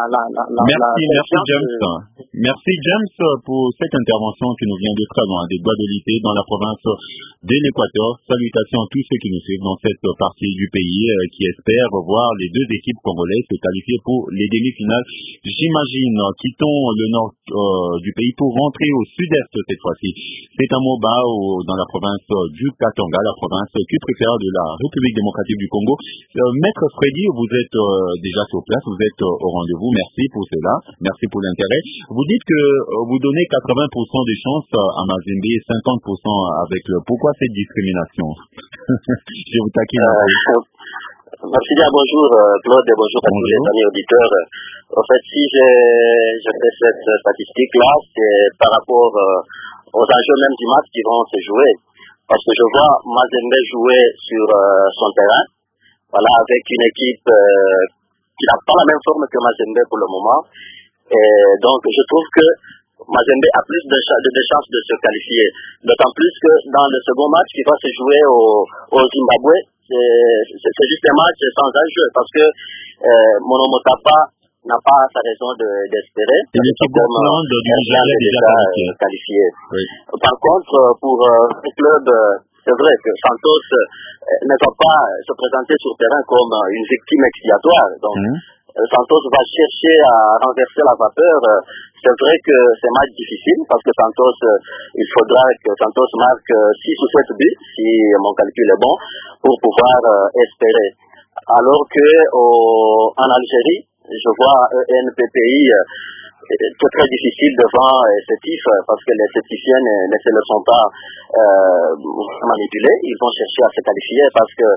Merci James. Merci James pour cette intervention qui nous vient de Travain, des Guadeloupe dans la province de l'Équateur. Salutations à tous ceux qui nous suivent dans cette partie du pays qui espèrent voir les deux équipes congolaises se qualifier pour les demi-finales. J'imagine, quittons le nord du pays pour rentrer au sud-est cette fois-ci. C'est à Moba, dans la province du Katanga, la province plus préférée de la République démocratique du Congo. Maître Freddy, vous êtes déjà sur place, vous êtes au rendez-vous. Merci pour cela, merci pour l'intérêt. Vous dites que vous donnez 80% des chances à Mazembe et 50% avec le... Pourquoi cette discrimination? Je vous taquine un peu. Merci bien, bonjour Claude et bonjour à tous les amis auditeurs. En fait, si je fais cette statistique-là, c'est par rapport aux enjeux même du match qui vont se jouer. Parce que je vois Mazembe jouer sur son terrain. voilà, avec une équipe qui n'a pas la même forme que Mazembe pour le moment. Et donc, je trouve que Mazembe a plus de chances de se qualifier. D'autant plus que dans le second match qui va se jouer au Zimbabwe, c'est juste un match sans enjeu parce que Monomotapa n'a pas sa raison d'espérer. Et l'équipe d'Islande du Nigeria est déjà qualifiée. Oui. Par contre, pour le club, c'est vrai que Santos ne va pas se présenter sur le terrain comme une victime expiatoire. Donc, Santos va chercher à renverser la vapeur. C'est vrai que c'est un match difficile parce que Santos, il faudra que Santos marque 6 ou 7 buts, si mon calcul est bon, pour pouvoir espérer. Alors que en Algérie, je vois NPPI c'est très difficile devant Sétif parce que les Sétifiens ne se laissent pas manipuler. Ils vont chercher à se qualifier parce que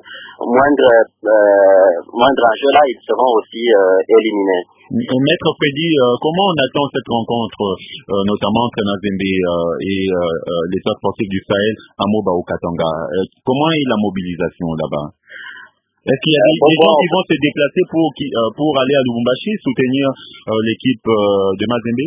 moindre enjeu là, ils seront aussi éliminés. Maître Freddy, comment on attend cette rencontre, notamment entre Mazembe et les autres sportifs du Sahel à Moba au Katanga? Comment est la mobilisation là-bas? Est-ce qu'il y a des gens qui vont se déplacer pour aller à Lubumbashi soutenir l'équipe de Mazembe?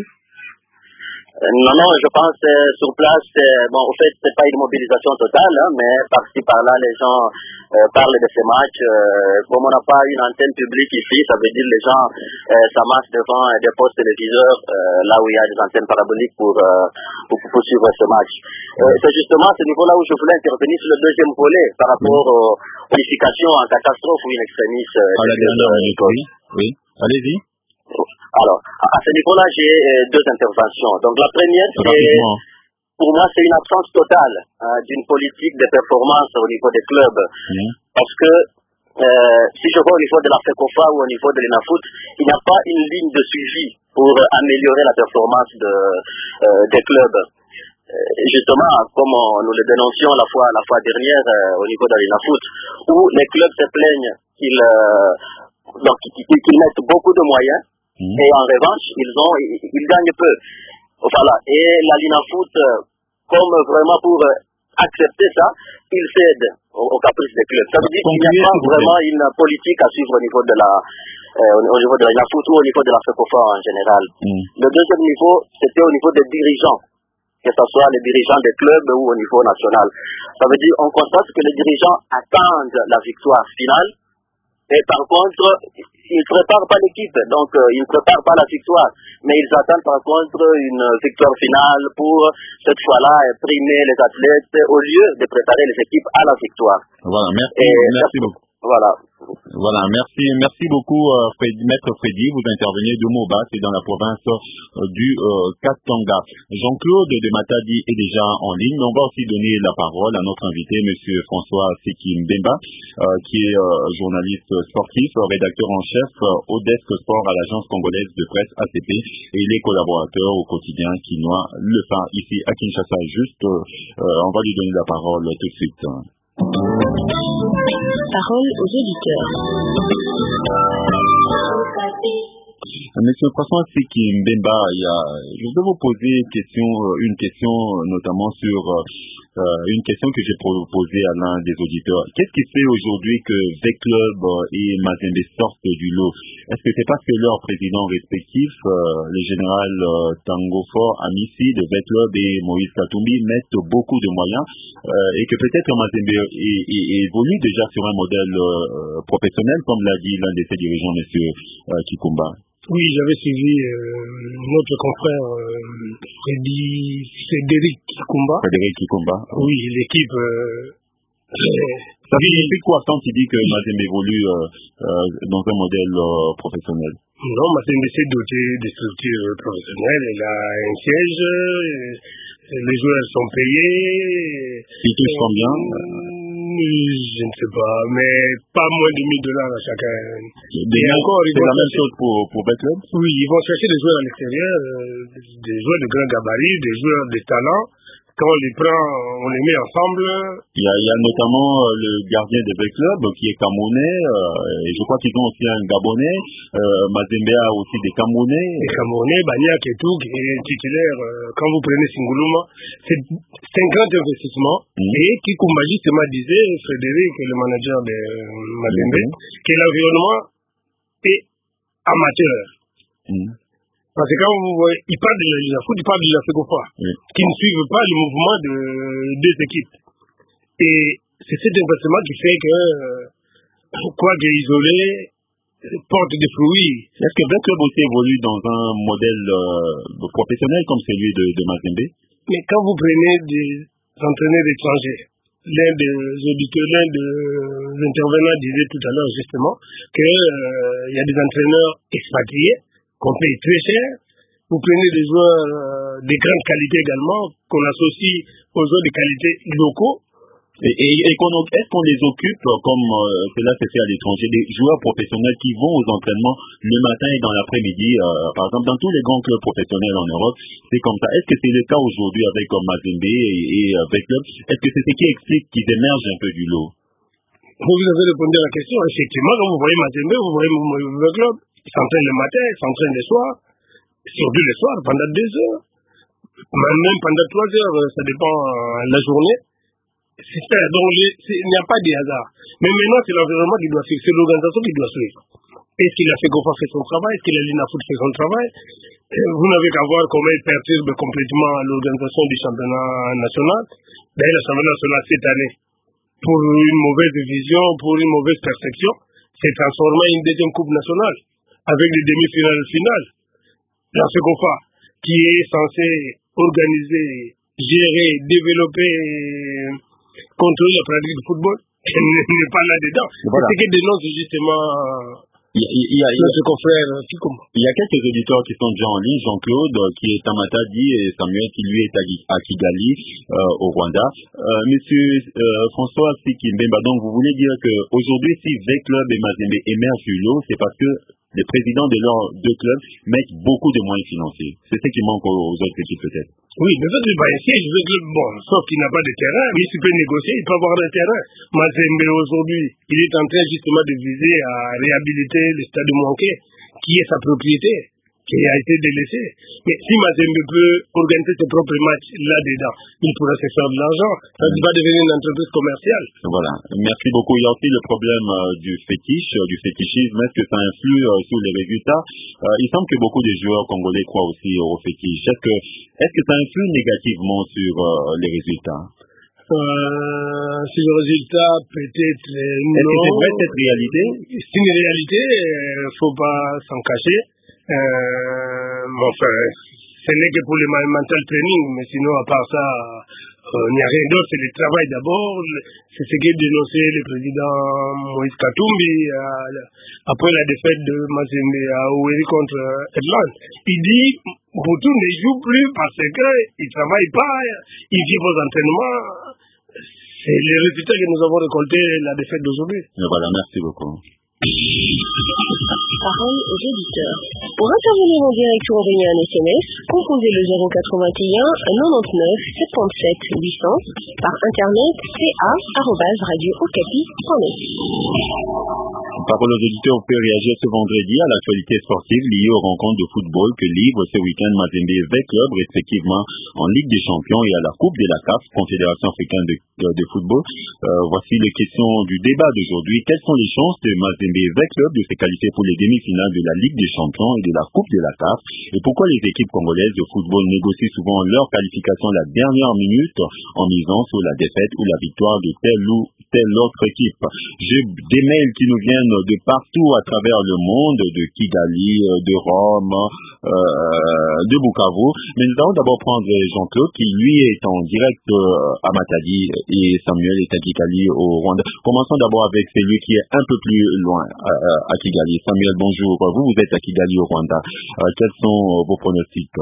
Non, je pense sur place, au fait, c'est pas une mobilisation totale, hein, mais par-ci par-là, les gens parlent de ces matchs. Comme on n'a pas une antenne publique ici, ça veut dire les gens s'amassent devant des postes téléviseurs, là où il y a des antennes paraboliques pour suivre ce match. C'est justement à ce niveau-là où je voulais intervenir sur le deuxième volet par rapport aux qualifications en catastrophe ou une extrémiste. Oui, allez-y. Alors, à ce niveau-là, j'ai deux interventions. Donc, la première, pour moi, c'est une absence totale d'une politique de performance au niveau des clubs. Parce que, si je vois au niveau de la FECOFA ou au niveau de l'ENAFOOT, il n'y a pas une ligne de suivi pour améliorer la performance des clubs. Justement, comme nous le dénoncions la fois dernière au niveau de l'ENAFOOT, où les clubs se plaignent qu'ils mettent beaucoup de moyens, et en revanche, ils gagnent peu. Voilà. Et la LINAFOOT, comme vraiment pour accepter ça, ils cèdent aux caprices des clubs. Ça veut dire qu'il n'y a pas vraiment une politique à suivre au niveau de la LINAFOOT ou au niveau de la FECOFA en général. Le deuxième niveau, c'était au niveau des dirigeants, que ce soit les dirigeants des clubs ou au niveau national. Ça veut dire qu'on constate que les dirigeants attendent la victoire finale, et par contre, ils ne préparent pas l'équipe, donc ils ne préparent pas la victoire, mais ils attendent par contre une victoire finale pour, cette fois-là, primer les athlètes au lieu de préparer les équipes à la victoire. Voilà, merci beaucoup. Voilà, merci beaucoup, Maître Freddy. Vous intervenez de Moba, c'est dans la province du Katanga. Jean-Claude de Matadi est déjà en ligne, mais on va aussi donner la parole à notre invité, Monsieur François Seki Mbemba, qui est journaliste sportif, rédacteur en chef au desk sport à l'agence congolaise de presse ACP, et il est collaborateur au quotidien Quinois Le Pain ici à Kinshasa. On va lui donner la parole tout de suite. Parole aux auditeurs. Monsieur François Seki Mbemba, je vais vous poser une question notamment sur une question que j'ai posée à l'un des auditeurs. Qu'est-ce qui fait aujourd'hui que V-Club et Mazembe sortent du lot? Est-ce que c'est parce que leurs présidents respectifs, le général Tangofor Amissi de V-Club et Moïse Katumbi, mettent beaucoup de moyens et que peut-être Mazembe évolue déjà sur un modèle professionnel, comme l'a dit l'un de ses dirigeants, Monsieur Kikumba? Oui, j'avais suivi notre confrère Frédéric Kikumba. Oui, l'équipe. Ça signifie quoi quand il dit que Mazembe évolue dans un modèle professionnel? Non, Mazembe s'est doté des structures professionnelles. Elle a un siège, les joueurs sont payés. Ils touchent combien? Je ne sais pas, mais pas moins de $1000 à chacun. Et encore, c'est la même chose pour V-Club? Oui, ils vont chercher des joueurs à l'extérieur, des joueurs de grand gabarit, des joueurs de talent, Quand on les prend, on les met ensemble. Il y a notamment le gardien des Bell Club qui est camerounais, et je crois qu'ils ont aussi un Gabonais. Mazembe a aussi des Camerounais. Les Camerounais, Bagnac et tout, qui est titulaire. Quand vous prenez Singuluma, c'est un grand investissement. Et Kikumba justement disait, Frédéric, le manager de Mazembe, que l'environnement est amateur. Parce que quand vous voyez, ils parlent de la foot, ils parlent de la FECOFA, qui ne suivent pas le mouvement des équipes. Et c'est cet investissement qui fait que, quoique isolé, porte des fruits. Est-ce que Bell Club aussi évolue dans un modèle professionnel comme celui de Mazembe? Mais quand vous prenez des entraîneurs étrangers, l'un des auditeurs, l'un des intervenants disait tout à l'heure justement qu'il y a des entraîneurs expatriés qu'on paye très cher. Vous prenez des joueurs de grande qualité également, qu'on associe aux joueurs de qualité locaux. Et est-ce qu'on les occupe comme cela se fait à l'étranger, des joueurs professionnels qui vont aux entraînements le matin et dans l'après-midi, par exemple dans tous les grands clubs professionnels en Europe, c'est comme ça. Est-ce que c'est le cas aujourd'hui avec Mazembe et Bell Club? Est-ce que c'est ce qui explique qu'ils émergent un peu du lot? Vous avez répondu à la question. Effectivement, quand vous voyez Mazembe, vous voyez Bell Club, ils s'entraînent le matin, ils s'entraînent le soir, surtout le soir, pendant 2 heures, même pendant 3 heures, ça dépend de la journée. C'est ça, donc il n'y a pas de hasard. Mais maintenant, c'est l'environnement qui doit suivre, c'est l'organisation qui doit suivre. Est-ce qu'il a fait FECOFA fait son travail? Est-ce qu'il a l'INAFOOT fait son travail? Vous n'avez qu'à voir comment il perturbe complètement l'organisation du championnat national. D'ailleurs, le championnat national, cette année, pour une mauvaise vision, pour une mauvaise perception, s'est transformé en une deuxième coupe nationale, avec des demi-finales finales. La FECOFA, qui est censée organiser, gérer, développer, contrôler la pratique du football, n'est pas là-dedans. Voilà. C'est ce que dénonce justement notre confrère Kikum. Il y a quelques auditeurs qui sont déjà en ligne. Jean-Claude, qui est à Matadi, et Samuel, qui lui est à Kigali, au Rwanda. Monsieur François Sikimbemba, donc vous voulez dire qu'aujourd'hui, si Bell Club et Mazembe émergent du lot, c'est parce que les présidents de leurs 2 clubs mettent beaucoup de moyens financiers. C'est ce qui manque aux autres équipes peut-être. Oui, mais ça c'est pas ici. Bon, sauf qu'il n'a pas de terrain, mais s'il peut négocier, il peut avoir un terrain. Mazembe aujourd'hui, il est en train justement de viser à réhabiliter le stade de Mouanké, qui est sa propriété, qui a été délaissé. Mais si Mazembe peut organiser ses propres matchs là-dedans, il pourra se faire de l'argent. Ça va devenir une entreprise commerciale. Voilà. Merci beaucoup. Il y a aussi le problème du fétichisme. Est-ce que ça influe sur les résultats? Il semble que beaucoup de joueurs congolais croient aussi au fétiche. Est-ce que ça influe négativement sur les résultats? Si le résultat peut-être non. Est-ce que c'est vrai cette réalité? C'est une réalité, faut pas s'en cacher. Enfin, ce n'est que pour le mental training, mais sinon à part ça, il n'y a rien d'autre, c'est le travail d'abord. C'est ce qu'a dénoncé le président Moïse Katumbi après la défaite de Mazembe à Ouéry contre Edland. Il dit Boutou ne joue plus parce qu'il ne travaille pas, il vit vos entraînements. C'est le résultat que nous avons récolté la défaite d'aujourd'hui. Voilà, merci beaucoup. Parole aux auditeurs. Pour intervenir en direct ou envoyer un SMS, composez le 081 99 77 800 par internet ca@radiookapi.net. Parole aux auditeurs, vous pouvez réagir ce vendredi à l'actualité sportive liée aux rencontres de football que livrent ce week-end Mazembe et Bell Club, respectivement en Ligue des Champions et à la Coupe de la CAF, Confédération africaine de football. Voici les questions du débat d'aujourd'hui. Quelles sont les chances de Mazembe et Bell Club de se qualifier pour les demi-finales de la Ligue des Champions et de la Coupe de la CAF? Et pourquoi les équipes congolaises de football négocient souvent leur qualification à la dernière minute en misant sur la défaite ou la victoire de telle ou telle autre équipe? J'ai des mails qui nous viennent de partout à travers le monde, de Kigali, de Rome, de Bukavu. Mais nous allons d'abord prendre Jean-Claude qui lui est en direct à Matadi et Samuel est à Kigali au Rwanda. Commençons d'abord avec celui qui est un peu plus loin à Kigali. Samuel, bonjour. Vous êtes à Kigali au Rwanda. Quels sont vos pronostics?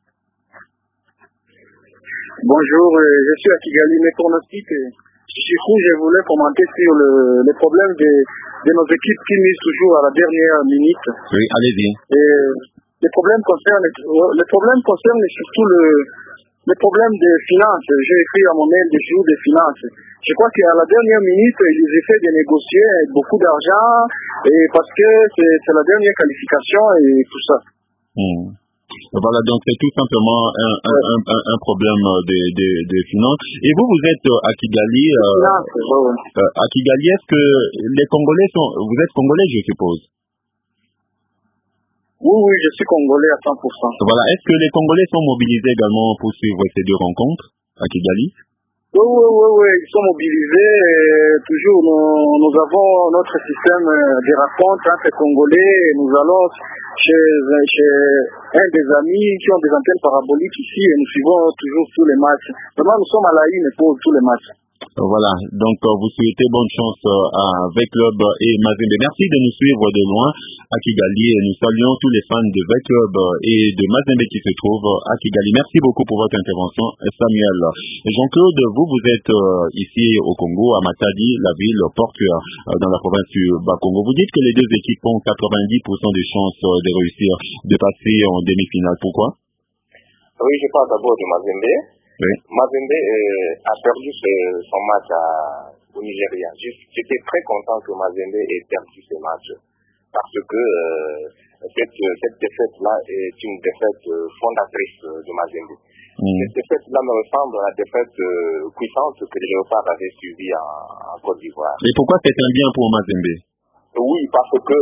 Bonjour, je suis à Kigali. Mes pronostics, surtout je voulais commenter sur les problèmes de nos équipes qui misent toujours à la dernière minute. Oui, allez-y. Les problèmes concernent surtout le problème des finances. J'ai écrit à mon mail des jours des finances. Je crois qu'à la dernière minute, ils essaient de négocier avec beaucoup d'argent et parce que c'est la dernière qualification et tout ça. Voilà, donc c'est tout simplement un problème des finances. Et vous êtes à Kigali. À Kigali, est-ce que les Congolais vous êtes Congolais, je suppose? Oui, je suis Congolais à 100%. Voilà, est-ce que les Congolais sont mobilisés également pour suivre ces deux rencontres à Kigali? Oui, ils sont mobilisés. Toujours, nous avons notre système de rencontres entre Congolais et nous allons chez un des amis qui ont des antennes paraboliques ici et nous suivons toujours tous les matchs. Vraiment, nous sommes à la une pour tous les matchs. Voilà, donc vous souhaitez bonne chance à V-Club et Mazembe. Merci de nous suivre de loin à Kigali et nous saluons tous les fans de V-Club et de Mazembe qui se trouvent à Kigali. Merci beaucoup pour votre intervention, Samuel. Jean-Claude, vous êtes ici au Congo, à Matadi, la ville portuaire dans la province du Bas-Congo. Vous dites que les deux équipes ont 90% de chances de réussir, de passer en demi-finale. Pourquoi? Oui, je parle d'abord de Mazembe. Oui. Mazembe a perdu son match au Nigeria. J'étais très content que Mazembe ait perdu ce match parce que cette défaite-là est une défaite fondatrice de Mazembe. Cette défaite-là me ressemble à la défaite puissante que les Léopards avaient subie en Côte d'Ivoire. Et pourquoi c'est un bien pour Mazembe? Oui, parce que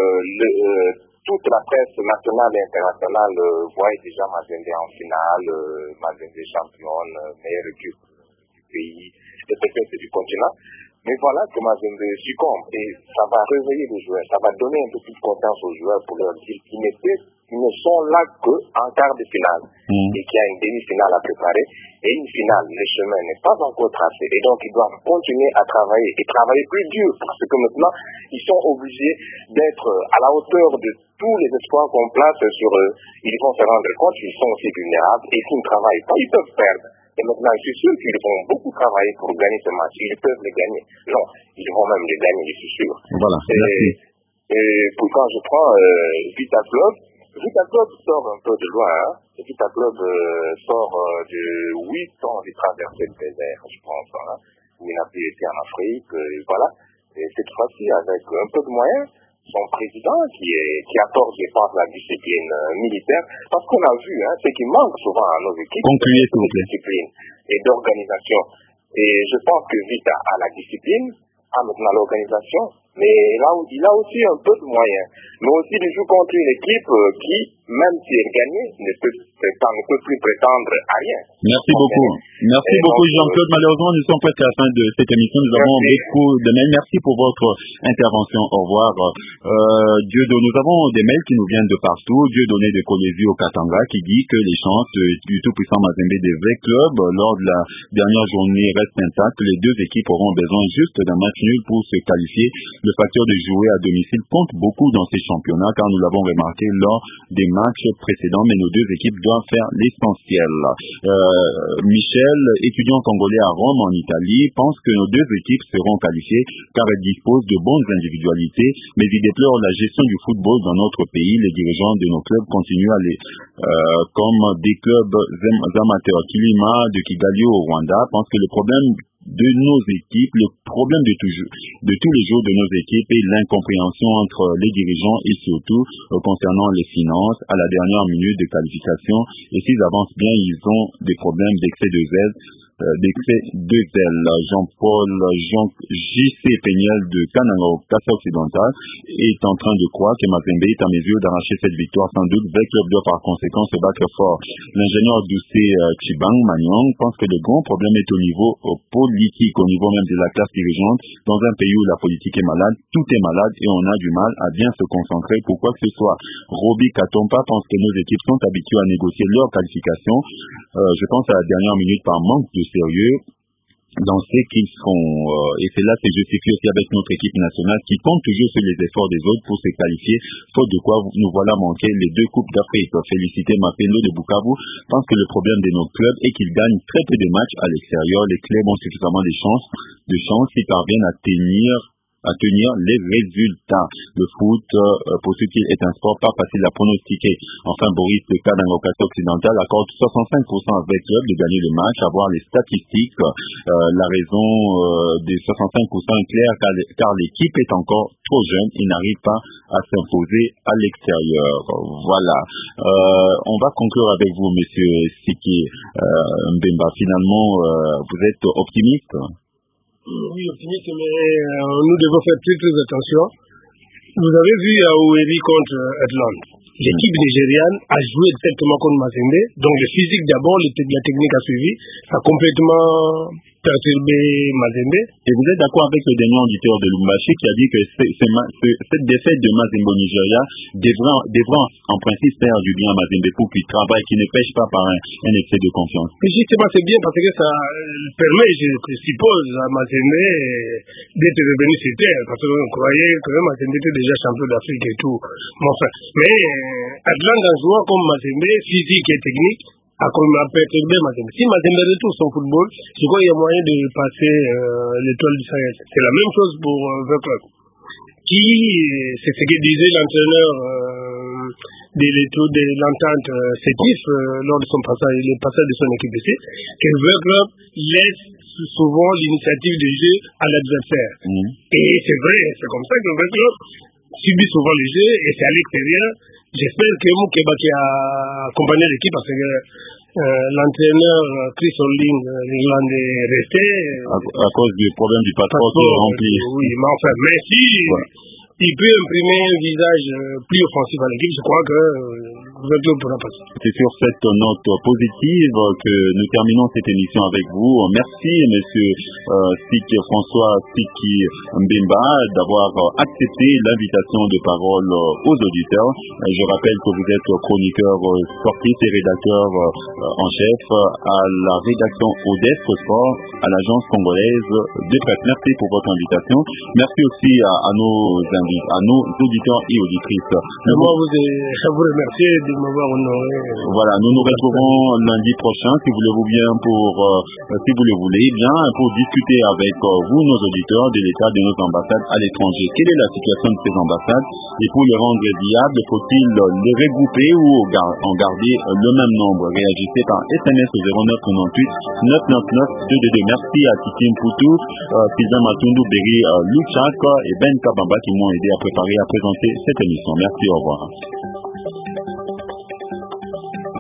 toute la presse nationale et internationale voit déjà Mazembe en finale, Mazembe championne, meilleure équipe du pays, et peut-être du continent. Mais voilà que Mazembe succombe et ça va réveiller les joueurs, ça va donner un peu plus de confiance aux joueurs pour leur dire qu'ils ne sont là qu'en quart de finale et qu'il y a une demi-finale à préparer et une finale. Le chemin n'est pas encore tracé et donc ils doivent continuer à travailler et travailler plus dur parce que maintenant ils sont obligés d'être à la hauteur de tous les espoirs qu'on place sur eux. Ils vont se rendre compte qu'ils sont aussi vulnérables et s'ils ne travaillent pas, ils peuvent perdre. Et maintenant, je suis sûr qu'ils vont beaucoup travailler pour gagner ce match. Ils peuvent les gagner. Non, ils vont même les gagner, je suis sûr. Voilà. Et quand je prends Vita Club sort un peu de loin. Vita Club sort de 8 ans de traversée de désert, je pense. Où il a pu être en Afrique. Voilà. Et cette fois-ci, avec un peu de moyens, son président qui apporte, je pense, la discipline militaire, parce qu'on a vu ce qui manque souvent à nos équipes, c'est de discipline et d'organisation. Et je pense que Vita a la discipline, a maintenant l'organisation, mais là où il a aussi un peu de moyens. Mais aussi, il joue contre une équipe qui, même si elle gagne, ne peut plus prétendre à rien. Merci beaucoup. Merci beaucoup, Jean-Claude. Malheureusement, nous sommes presque à la fin de cette émission. Nous avons beaucoup de mails. Merci pour votre intervention. Au revoir. Dieudonné, nous avons des mails qui nous viennent de partout. Dieudonné de Colésie au Katanga qui dit que les chances du tout-puissant Mazembe des V-Club lors de la dernière journée restent intactes. Les deux équipes auront besoin juste d'un match nul pour se qualifier. Le facteur de jouer à domicile compte beaucoup dans ces championnats car nous l'avons remarqué lors des matchs précédents, mais nos deux équipes doivent faire l'essentiel. Michel, étudiant congolais à Rome en Italie, pense que nos deux équipes seront qualifiées car elles disposent de bonnes individualités, mais il déplore la gestion du football dans notre pays. Les dirigeants de nos clubs continuent à aller comme des clubs amateurs. Kilima de Kigali au Rwanda pense que le problème de nos équipes, le problème de tous les jours de nos équipes est l'incompréhension entre les dirigeants et surtout concernant les finances à la dernière minute de qualification. Et s'ils avancent bien, ils ont des problèmes d'excès de zèle. Jean-Paul J.C. Peignel de Kananga, Kassa Occidental, est en train de croire que Mazembe est en mesure d'arracher cette victoire. Sans doute, V-Club doit par conséquent se battre fort. L'ingénieur Doucé Chibang Magnon pense que le grand problème est au niveau politique, au niveau même de la classe dirigeante. Dans un pays où la politique est malade, tout est malade et on a du mal à bien se concentrer pour quoi que ce soit. Roby Katompa pense que nos équipes sont habituées à négocier leur qualification. Je pense à la dernière minute par manque de sérieux dans ce qu'ils font. Et c'est là que c'est justifié aussi avec notre équipe nationale qui compte toujours sur les efforts des autres pour se qualifier, faute de quoi nous voilà manquer les 2 Coupes d'Afrique. Félicité Mapendo de Bukavu pense que le problème de nos clubs est qu'ils gagnent très peu de matchs à l'extérieur. Les clubs ont suffisamment de chances s'ils parviennent à tenir à tenir les résultats. Le foot, pour ceux qui est un sport pas facile à pronostiquer. Enfin, Boris Kadangokasi Occidental accorde 65% avec club de gagner le match, à voir les statistiques. La raison des 65% est claire car l'équipe est encore trop jeune et n'arrive pas à s'imposer à l'extérieur. Voilà. On va conclure avec vous, monsieur Siki Mbemba. Finalement, vous êtes optimiste? Oui, optimiste, mais nous devons faire très attention. Vous avez vu à Ouéry contre Atlant. L'équipe nigériane a joué exactement contre Mazembe. Donc le physique d'abord, la technique a suivi, a complètement perturbé Mazembe. Et vous êtes d'accord avec le dernier auditeur de Lumbashi qui a dit que cette défaite de Mazembe au Nigeria devra en principe faire du bien à Mazembe pour qu'il travaille, qu'il ne pêche pas par un excès de confiance. Et justement, c'est bien parce que ça permet, je suppose, à Mazembe d'être revenu sur terre. Parce qu'on croyait que Mazembe était déjà champion d'Afrique et tout. Mais Atlanta, un joueur comme Mazembe, physique et technique, a perturbé Mazembe. Si Mazembe retrouve son football, je crois qu'il y a moyen de passer l'étoile du Sahel. C'est la même chose pour The Club. C'est ce que disait l'entraîneur de l'entente Sétif lors de son passage, le passage de son équipe ici, que The Club laisse souvent l'initiative du jeu à l'adversaire. Et c'est vrai, c'est comme ça que The Club subit souvent le jeu et c'est à l'extérieur. J'espère que Moukeba qui a accompagné l'équipe parce que l'entraîneur Chris Holding, l'Irlandais, est resté. À cause du problème du passeport qui est rempli. Oui, mais enfin, merci. Il peut imprimer un visage plus offensif à l'équipe, je crois que le club pourra passer. C'est sur cette note positive que nous terminons cette émission avec vous. Merci, monsieur François Siki Mbemba, d'avoir accepté l'invitation de parole aux auditeurs. Je rappelle que vous êtes chroniqueur sportif et rédacteur en chef à la rédaction Odesk Sport, à l'agence congolaise de presse. Merci pour votre invitation. Merci aussi à nos auditeurs et auditrices. Moi, vous remercier de m'avoir honoré. Voilà, nous nous retrouverons lundi prochain, si vous le voulez bien, pour discuter avec vous, nos auditeurs, de l'état de nos ambassades à l'étranger. Quelle est la situation de ces ambassades et pour les rendre viables, faut-il les regrouper ou en garder le même nombre? Réagissez par SMS au 0998 999 222. Merci à Titi Mpoutou, Sylvain Matundu, Berry Luchak et Ben Kabamba qui m'ont aidé à préparer, à présenter cette émission. Merci, au revoir.